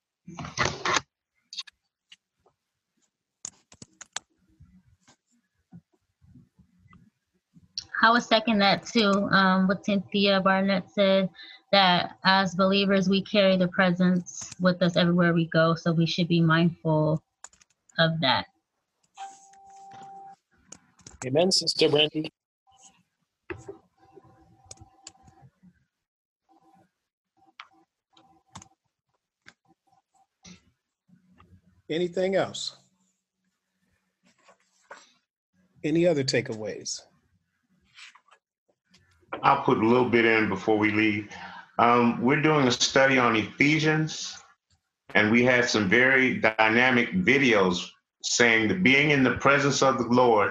I would second that too. What Cynthia Barnett said, that as believers, we carry the presence with us everywhere we go. So we should be mindful of that. Amen, Sister Brandy. Anything else? Any other takeaways? I'll put a little bit in before we leave. We're doing a study on Ephesians, and we had some very dynamic videos saying that being in the presence of the Lord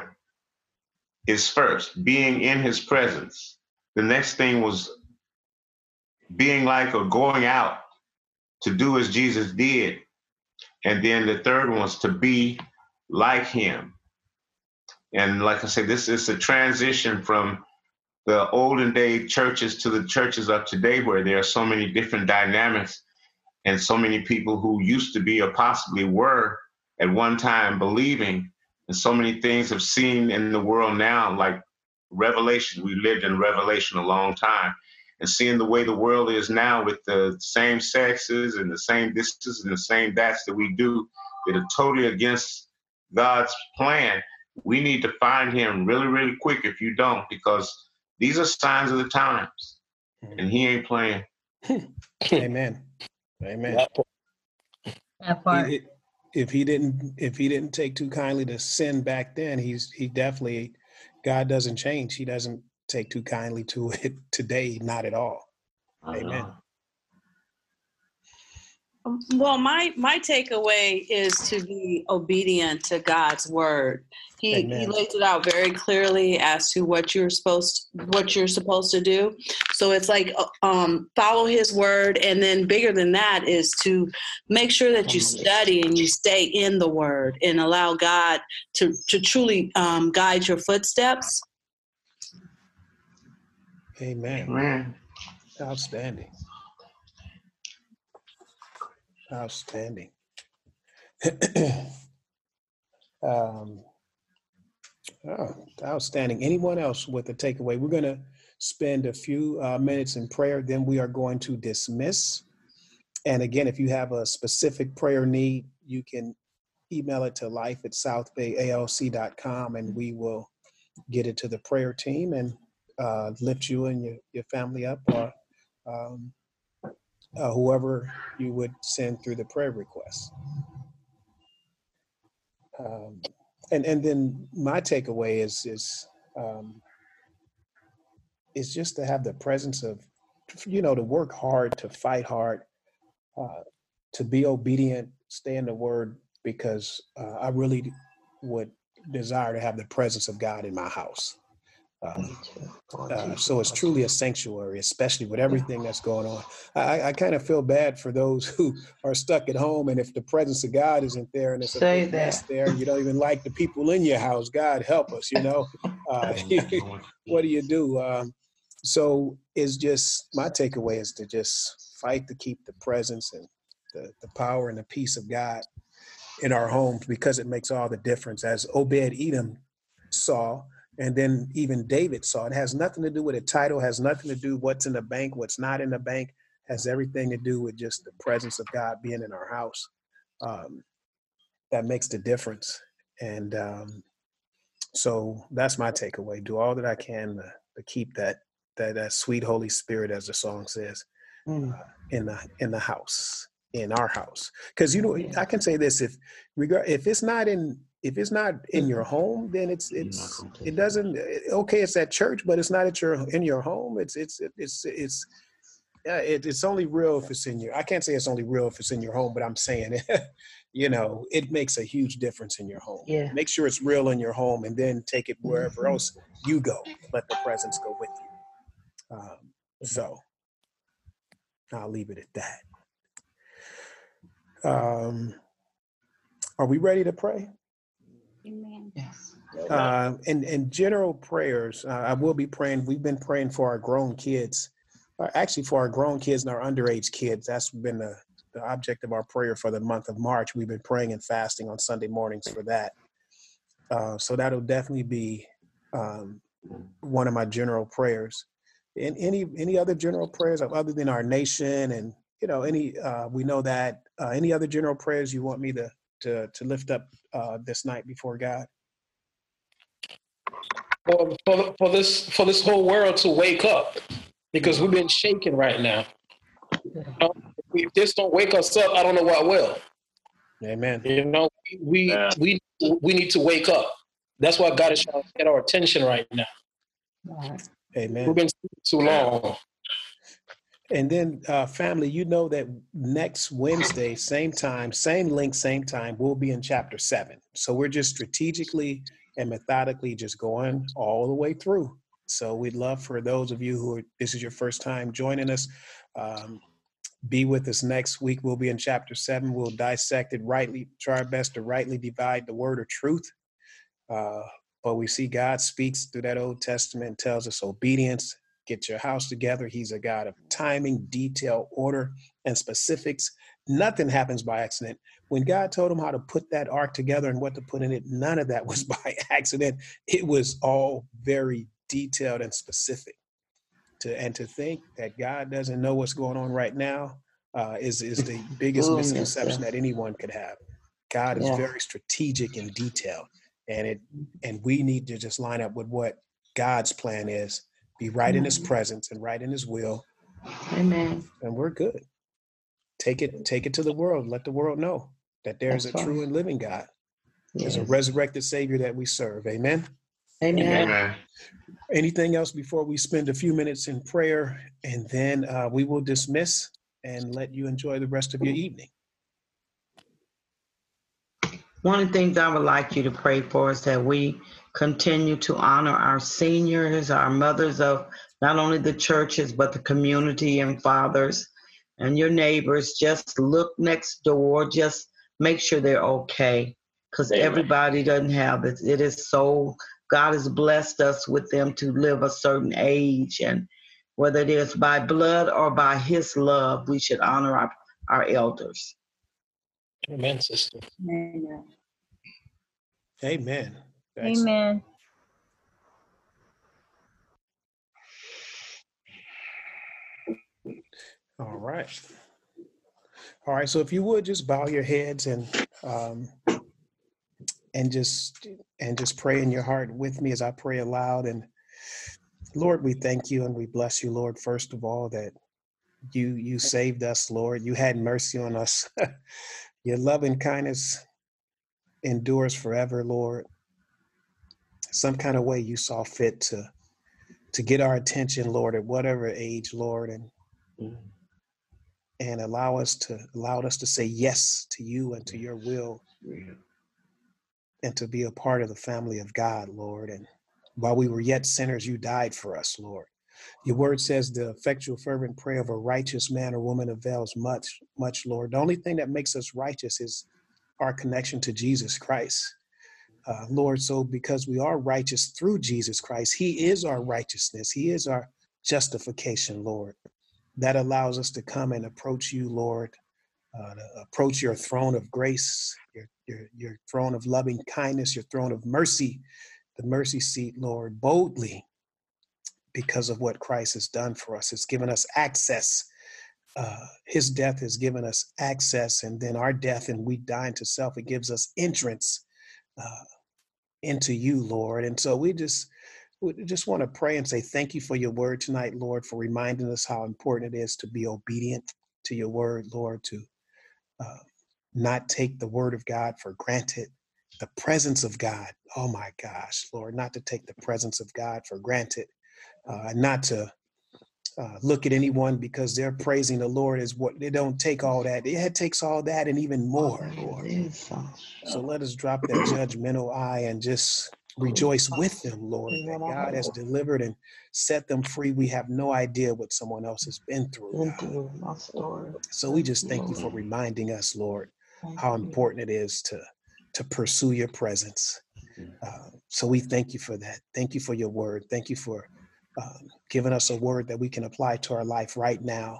is first, being in his presence. The next thing was being like or going out to do as Jesus did. And then the third one was to be like him. And like I said, this is a transition from the olden day churches to the churches of today, where there are so many different dynamics and so many people who used to be or possibly were at one time believing, and so many things have seen in the world now, like Revelation. We lived in Revelation a long time, and seeing the way the world is now with the same sexes and the same this and the same that's that we do that are totally against God's plan. We need to find him really, really quick if you don't, because these are signs of the times, and he ain't playing. Amen. Amen. That part. If he didn't take too kindly to sin back then, he definitely, God doesn't change. He doesn't take too kindly to it today, not at all. Amen. Well, my takeaway is to be obedient to God's word. He lays it out very clearly as to what you're supposed to do. So it's like follow his word, and then bigger than that is to make sure that you study and you stay in the word and allow God to truly guide your footsteps. Amen. Amen. Outstanding. Outstanding. Outstanding. Anyone else with a takeaway? We're going to spend a few minutes in prayer, then we are going to dismiss. And again, if you have a specific prayer need, you can email it to life@southbayalc.com, and we will get it to the prayer team and lift you and your family up, or whoever you would send through the prayer request. And then my takeaway is just to have the presence of, to work hard, to fight hard, to be obedient, stay in the word, because I really would desire to have the presence of God in my house. So it's truly a sanctuary, especially with everything that's going on. I kind of feel bad for those who are stuck at home, and if the presence of God isn't there and it's a big mess there, you don't even like the people in your house. God help us, what do you do? So it's just, my takeaway is to just fight to keep the presence and the power and the peace of God in our homes, because it makes all the difference, as Obed-Edom saw. And then even David saw. It has nothing to do with a title, has nothing to do what's in the bank, what's not in the bank, has everything to do with just the presence of God being in our house. That makes the difference. And so that's my takeaway. Do all that I can to keep that sweet Holy Spirit, as the song says, in the house, in our house. Because I can say this: if it's not in your home, then it's at church, but it's not in your home. It's only real if it's in your. I can't say it's only real if it's in your home, but I'm saying it makes a huge difference in your home. Yeah. Make sure it's real in your home, and then take it wherever else you go. Let the presence go with you. So I'll leave it at that. Are we ready to pray? Amen. Yes. And general prayers, I will be praying. We've been praying for our grown kids, actually for our grown kids and our underage kids. That's been the object of our prayer for the month of March. We've been praying and fasting on Sunday mornings for that. So that'll definitely be one of my general prayers. And any other general prayers other than our nation, and we know that any other general prayers you want me to lift up this night before God? For this whole world to wake up, because we've been shaking right now. If this don't wake us up, I don't know what will. Amen. We need to wake up. That's why God is trying to get our attention right now. Amen. We've been too long. And then, family, that next Wednesday, same time, same link, same time, we'll be in chapter 7. So we're just strategically and methodically just going all the way through. So we'd love for those of you who this is your first time joining us, be with us next week. We'll be in chapter 7. We'll dissect it rightly, try our best to rightly divide the word of truth. But we see God speaks through that Old Testament, tells us obedience, get your house together. He's a God of timing, detail, order, and specifics. Nothing happens by accident. When God told him how to put that ark together and what to put in it, none of that was by accident. It was all very detailed and specific. To think that God doesn't know what's going on right now is the biggest misconception that anyone could have. God is very strategic and detailed, and we need to just line up with what God's plan is, be right in his presence and right in his will. Amen. And we're good. Take it to the world. Let the world know that there's a true and living God. There's a resurrected Savior that we serve. Amen. Amen. Amen. Anything else before we spend a few minutes in prayer, and then we will dismiss and let you enjoy the rest of your evening. One of the things I would like you to pray for is that we continue to honor our seniors, our mothers of not only the churches, but the community and fathers and your neighbors. Just look next door. Just make sure they're okay, because everybody doesn't have it. It is so, God has blessed us with them to live a certain age, and whether it is by blood or by his love, we should honor our elders. Amen, sister. Amen. Amen. Amen. All right. All right. So if you would just bow your heads and just pray in your heart with me as I pray aloud. And Lord, we thank you and we bless you, Lord, first of all, that you saved us, Lord. You had mercy on us. Your loving kindness endures forever, Lord. Some kind of way you saw fit to get our attention, Lord, at whatever age, Lord, and allowed us to say yes to you and to your will, and to be a part of the family of God, Lord. And while we were yet sinners, you died for us, Lord. Your word says the effectual fervent prayer of a righteous man or woman avails much, much, Lord. The only thing that makes us righteous is our connection to Jesus Christ. Lord, so because we are righteous through Jesus Christ, he is our righteousness. He is our justification, Lord. That allows us to come and approach you, Lord, to approach your throne of grace, your throne of loving kindness, your throne of mercy, the mercy seat, Lord, boldly, because of what Christ has done for us. It's given us access. His death has given us access, and then our death, and we die into self, it gives us entrance into you, Lord. And so we just want to pray and say thank you for your word tonight, Lord, for reminding us how important it is to be obedient to your word, Lord, to not take the word of God for granted, the presence of God. Oh my gosh, Lord, not to take the presence of God for granted, not to look at anyone because they're praising the Lord as what they don't take all that. It takes all that and even more, Lord. So let us drop that judgmental eye and just rejoice with them, Lord, that God has delivered and set them free. We have no idea what someone else has been through. So we just thank you for reminding us, Lord, how important it is to pursue your presence. So we thank you for that. Thank you for your word. Thank you for giving us a word that we can apply to our life right now.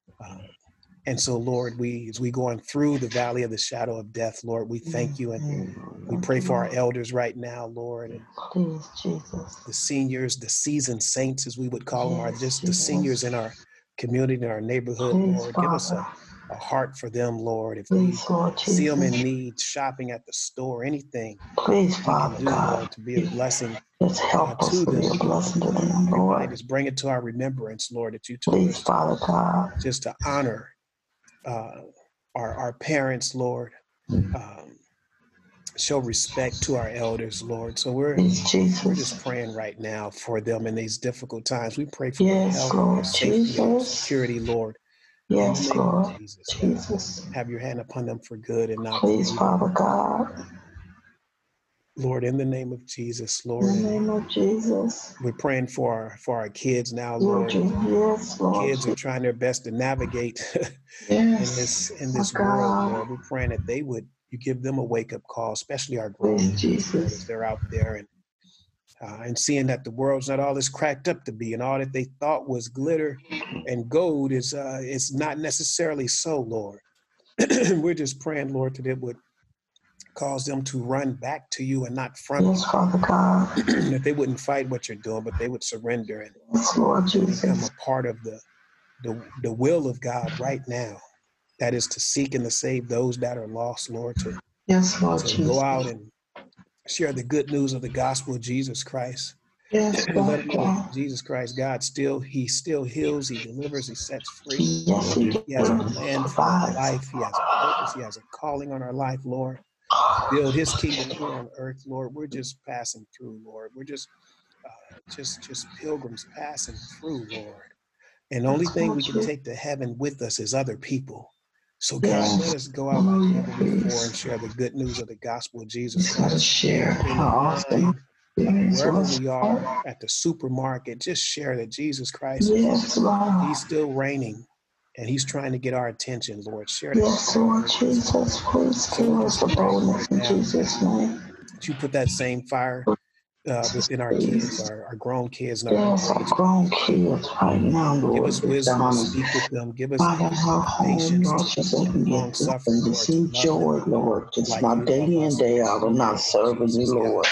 And so, Lord, as we going through the valley of the shadow of death, Lord, we thank you and we pray for our elders right now, Lord. And the seniors, the seasoned saints, as we would call them, are just the seniors in our community, in our neighborhood, Lord. Give us a heart for them, Lord. If we see them in need, shopping at the store, anything we can do, Lord, to be a blessing to them. Lord. Just bring it to our remembrance, Lord, that you told us just to honor our parents, Lord. Show respect to our elders, Lord. So we're just praying right now for them in these difficult times. We pray for their health, their safety, and security, Lord. Yes, Lord. Jesus. Have your hand upon them for good and not Please, Father God. Lord, in the name of Jesus, Lord. In the name of Jesus. We're praying for our kids now, Lord. Lord. Yes, Lord. Kids are trying their best to navigate yes. in this world, Lord. We're praying that you give them a wake-up call, especially our grown kids, Lord, as they're out there and seeing that the world's not all it's cracked up to be, and all that they thought was glitter and gold is not necessarily so, Lord. We're just praying, Lord, that it would cause them to run back to you and not front. Yes, Father God. That they wouldn't fight what you're doing, but they would surrender and yes, Lord Jesus. Become a part of the will of God right now. That is to seek and to save those that are lost, Lord. Yes, Lord to Jesus. Go out and share the good news of the gospel of Jesus Christ. Yes, Let them know that Jesus Christ, God, he still heals, he delivers, he sets free. Yes, he has a plan for our life. He has a purpose. He has a calling on our life, Lord. Build his kingdom here on earth, Lord. We're just passing through, Lord. We're just pilgrims passing through, Lord. And the only thing we can take to heaven with us is other people. So God, let us go out like never before and share the good news of the gospel of Jesus Christ. Let us share how often. Wherever we are, at the supermarket, just share that Jesus Christ, he's still reigning. And he's trying to get our attention, Lord. Share that. Yes, Lord Jesus, please give us the boldness in Jesus' name. That you put that same fire within our kids, our grown kids. And our grown kids right now, Lord. Give us wisdom to speak with them. Give us patience, long suffering, Lord. To joy, Lord. Just my day in, day out. I'm not serving you, Lord.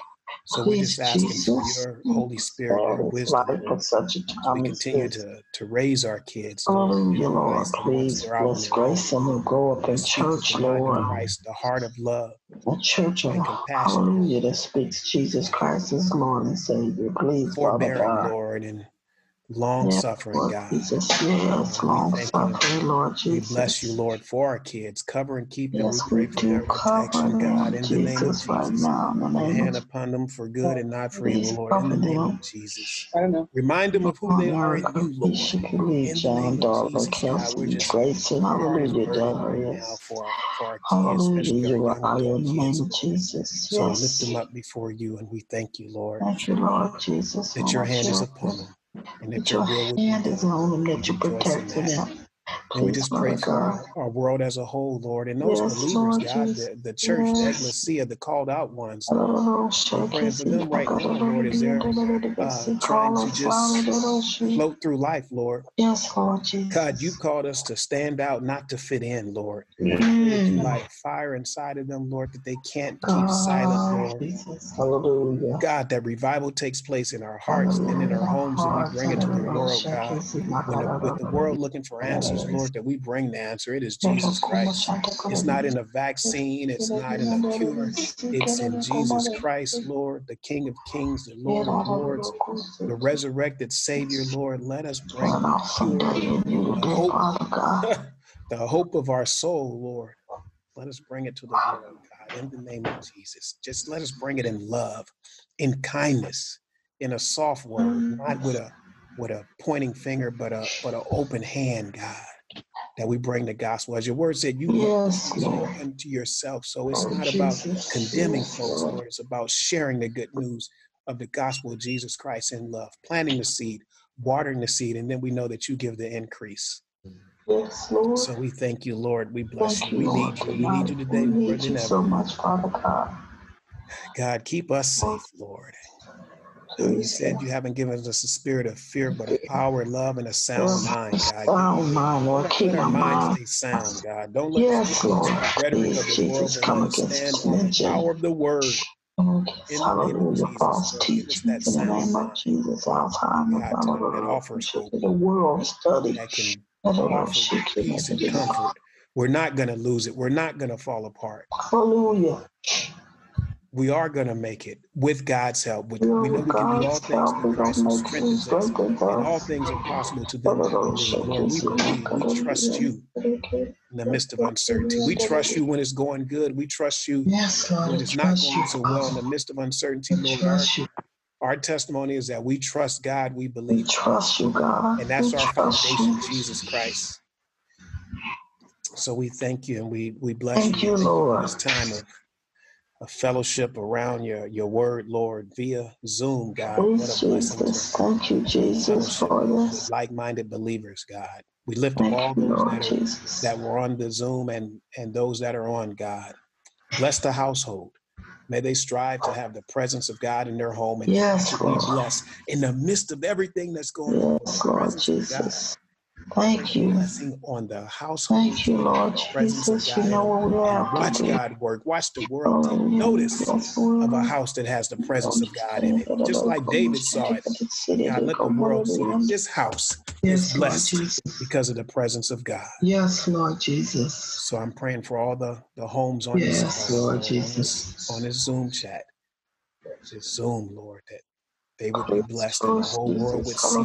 So we're just asking for your Holy Spirit, your wisdom, as we continue to raise our kids. Hallelujah, Lord. Please bless Grace and we'll grow up in church, Lord. Christ, the heart of love. A church of hallelujah that speaks Jesus Christ as Lord and Savior. Please, Father God. Lord, and long-suffering, God. Jesus, yes, long-suffering, Lord Jesus. We bless you, Lord, for our kids. Cover and keep them. We pray for their protection, God, in the name of Jesus. Right now, in the name hand upon them for good and not for evil, Lord, in the name of Jesus. Remind them of who they are in you, Lord. In the name of Jesus, God, we're just hallelujah, now for our kids, hallelujah, in the name of Jesus. So we lift them up before you and we thank you, Lord. Thank you, Lord Jesus. That your hand is upon them. And that your hand is on them, that you protect them. And we just pray for our world as a whole, Lord, and those believers, Lord, God, the church, the ecclesia, the called out ones. We're praying for them right now, Lord, as they're trying to just float through life, Lord. Yes, Lord Jesus. God, you've called us to stand out, not to fit in, Lord. You light a fire inside of them, Lord, that they can't keep silent, Lord. Jesus. Hallelujah. God, that revival takes place in our hearts and in our homes, and we bring it to the world, God. With the world looking for answers, Lord, that we bring the answer. It is Jesus Christ. It's not in a vaccine. It's not in a cure. It's in Jesus Christ, Lord, the King of Kings, the Lord of Lords, the resurrected Savior, Lord. Let us bring the hope of our soul, Lord. Let us bring it to the world, God, in the name of Jesus. Just let us bring it in love, in kindness, in a soft word, not with a pointing finger, but an open hand, God, that we bring the gospel. As your word said, you look unto yourself. So it's not about condemning folks, Lord. It's about sharing the good news of the gospel of Jesus Christ in love, planting the seed, watering the seed, and then we know that you give the increase. Yes, Lord. So we thank you, Lord. We bless you. We need you. We need you today. We need you so much, Father God. God, keep us safe, Lord. You said you haven't given us a spirit of fear, but a power, love, and a sound mind, God. Sound mind, Lord. Keep our mind stay sound, God. Don't let us listen to the rhetoric of the world, but let us stand on the power of the word. Hallelujah, false teachings in the name of Jesus. That offers hope. The world study that can offer peace and comfort. We're not going to lose it. We're not going to fall apart. Hallelujah. We are going to make it with God's help. We know we can do all things through Christ who strengthens us. And all things are possible to them that believe. Lord, we believe. We trust you in the midst of uncertainty. We trust you when it's going good. We trust you when it's not going so well in the midst of uncertainty, Lord. Our testimony is that we trust God, we believe. We trust you, God. And that's our foundation, Jesus Christ. So we thank you and we bless you. Thank you, Lord. This time fellowship around your word, Lord, via Zoom, God. What a blessing. Thank you, Jesus, for this. Like-minded believers, God. We lift up all those that were on the Zoom and those that are on, God. Bless the household. May they strive to have the presence of God in their home and be blessed in the midst of everything that's going on. Yes, Lord Jesus. Thank you. Blessing on the household. Thank you, Lord Jesus. You know what we have. Watch God work. Watch the world take notice of a house that has the presence of God in it. Just like David saw it. God, let the world see that this house is blessed because of the presence of God. Yes, Lord Jesus. So I'm praying for all the homes on this Lord Jesus. on this Zoom chat. This Zoom, Lord, that they would be blessed and the whole world would see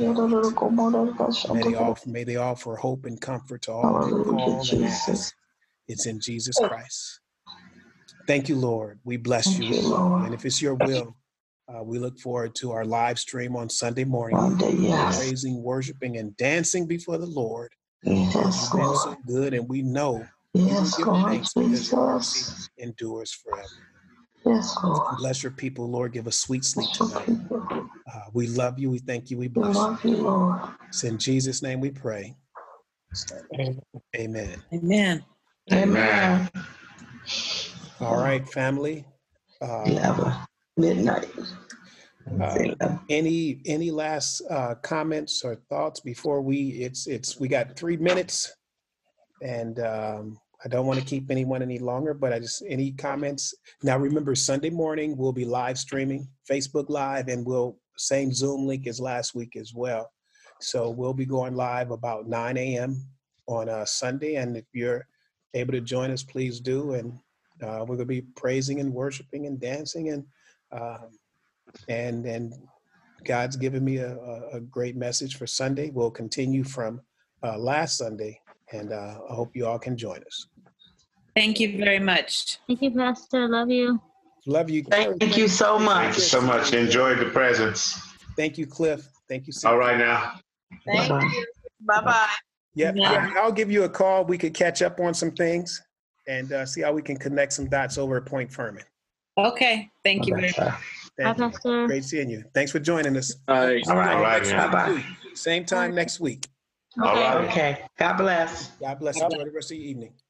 it. May they offer hope and comfort to all who call and ask. It's in Jesus Christ. Thank you, Lord. We bless you. And if it's your will, we look forward to our live stream on Sunday morning. Praising, worshiping, and dancing before the Lord. Yes, You've been so good, and we know you will give thanks because your mercy endures forever. Yes, Lord. Bless your people, Lord. Give us sweet sleep tonight. We love you. We thank you. We bless you. Love you, Lord. It's in Jesus' name we pray. Amen. Amen. Amen. All right, family. Midnight. Any last comments or thoughts before we got 3 minutes, and I don't want to keep anyone any longer, but any comments? Now remember, Sunday morning we'll be live streaming, Facebook Live, and same Zoom link as last week as well. So we'll be going live about 9 a.m. on Sunday, and if you're able to join us, please do. And we're going to be praising and worshiping and dancing, and God's given me a great message for Sunday. We'll continue from last Sunday, and I hope you all can join us. Thank you very much. Thank you, Pastor. Love you. Love you. Thank you so much. Thank you so much. Enjoy the presence. Thank you, Cliff. Thank you. All right now. Thank you. Bye-bye. Yeah, I'll give you a call. We could catch up on some things and see how we can connect some dots over at Point Fermin. Okay. Thank you very much. Bye, Pastor. Great seeing you. Thanks for joining us. All right. Bye-bye. Same time next week. Okay. Okay. God bless. God bless you. Enjoy the rest of your evening.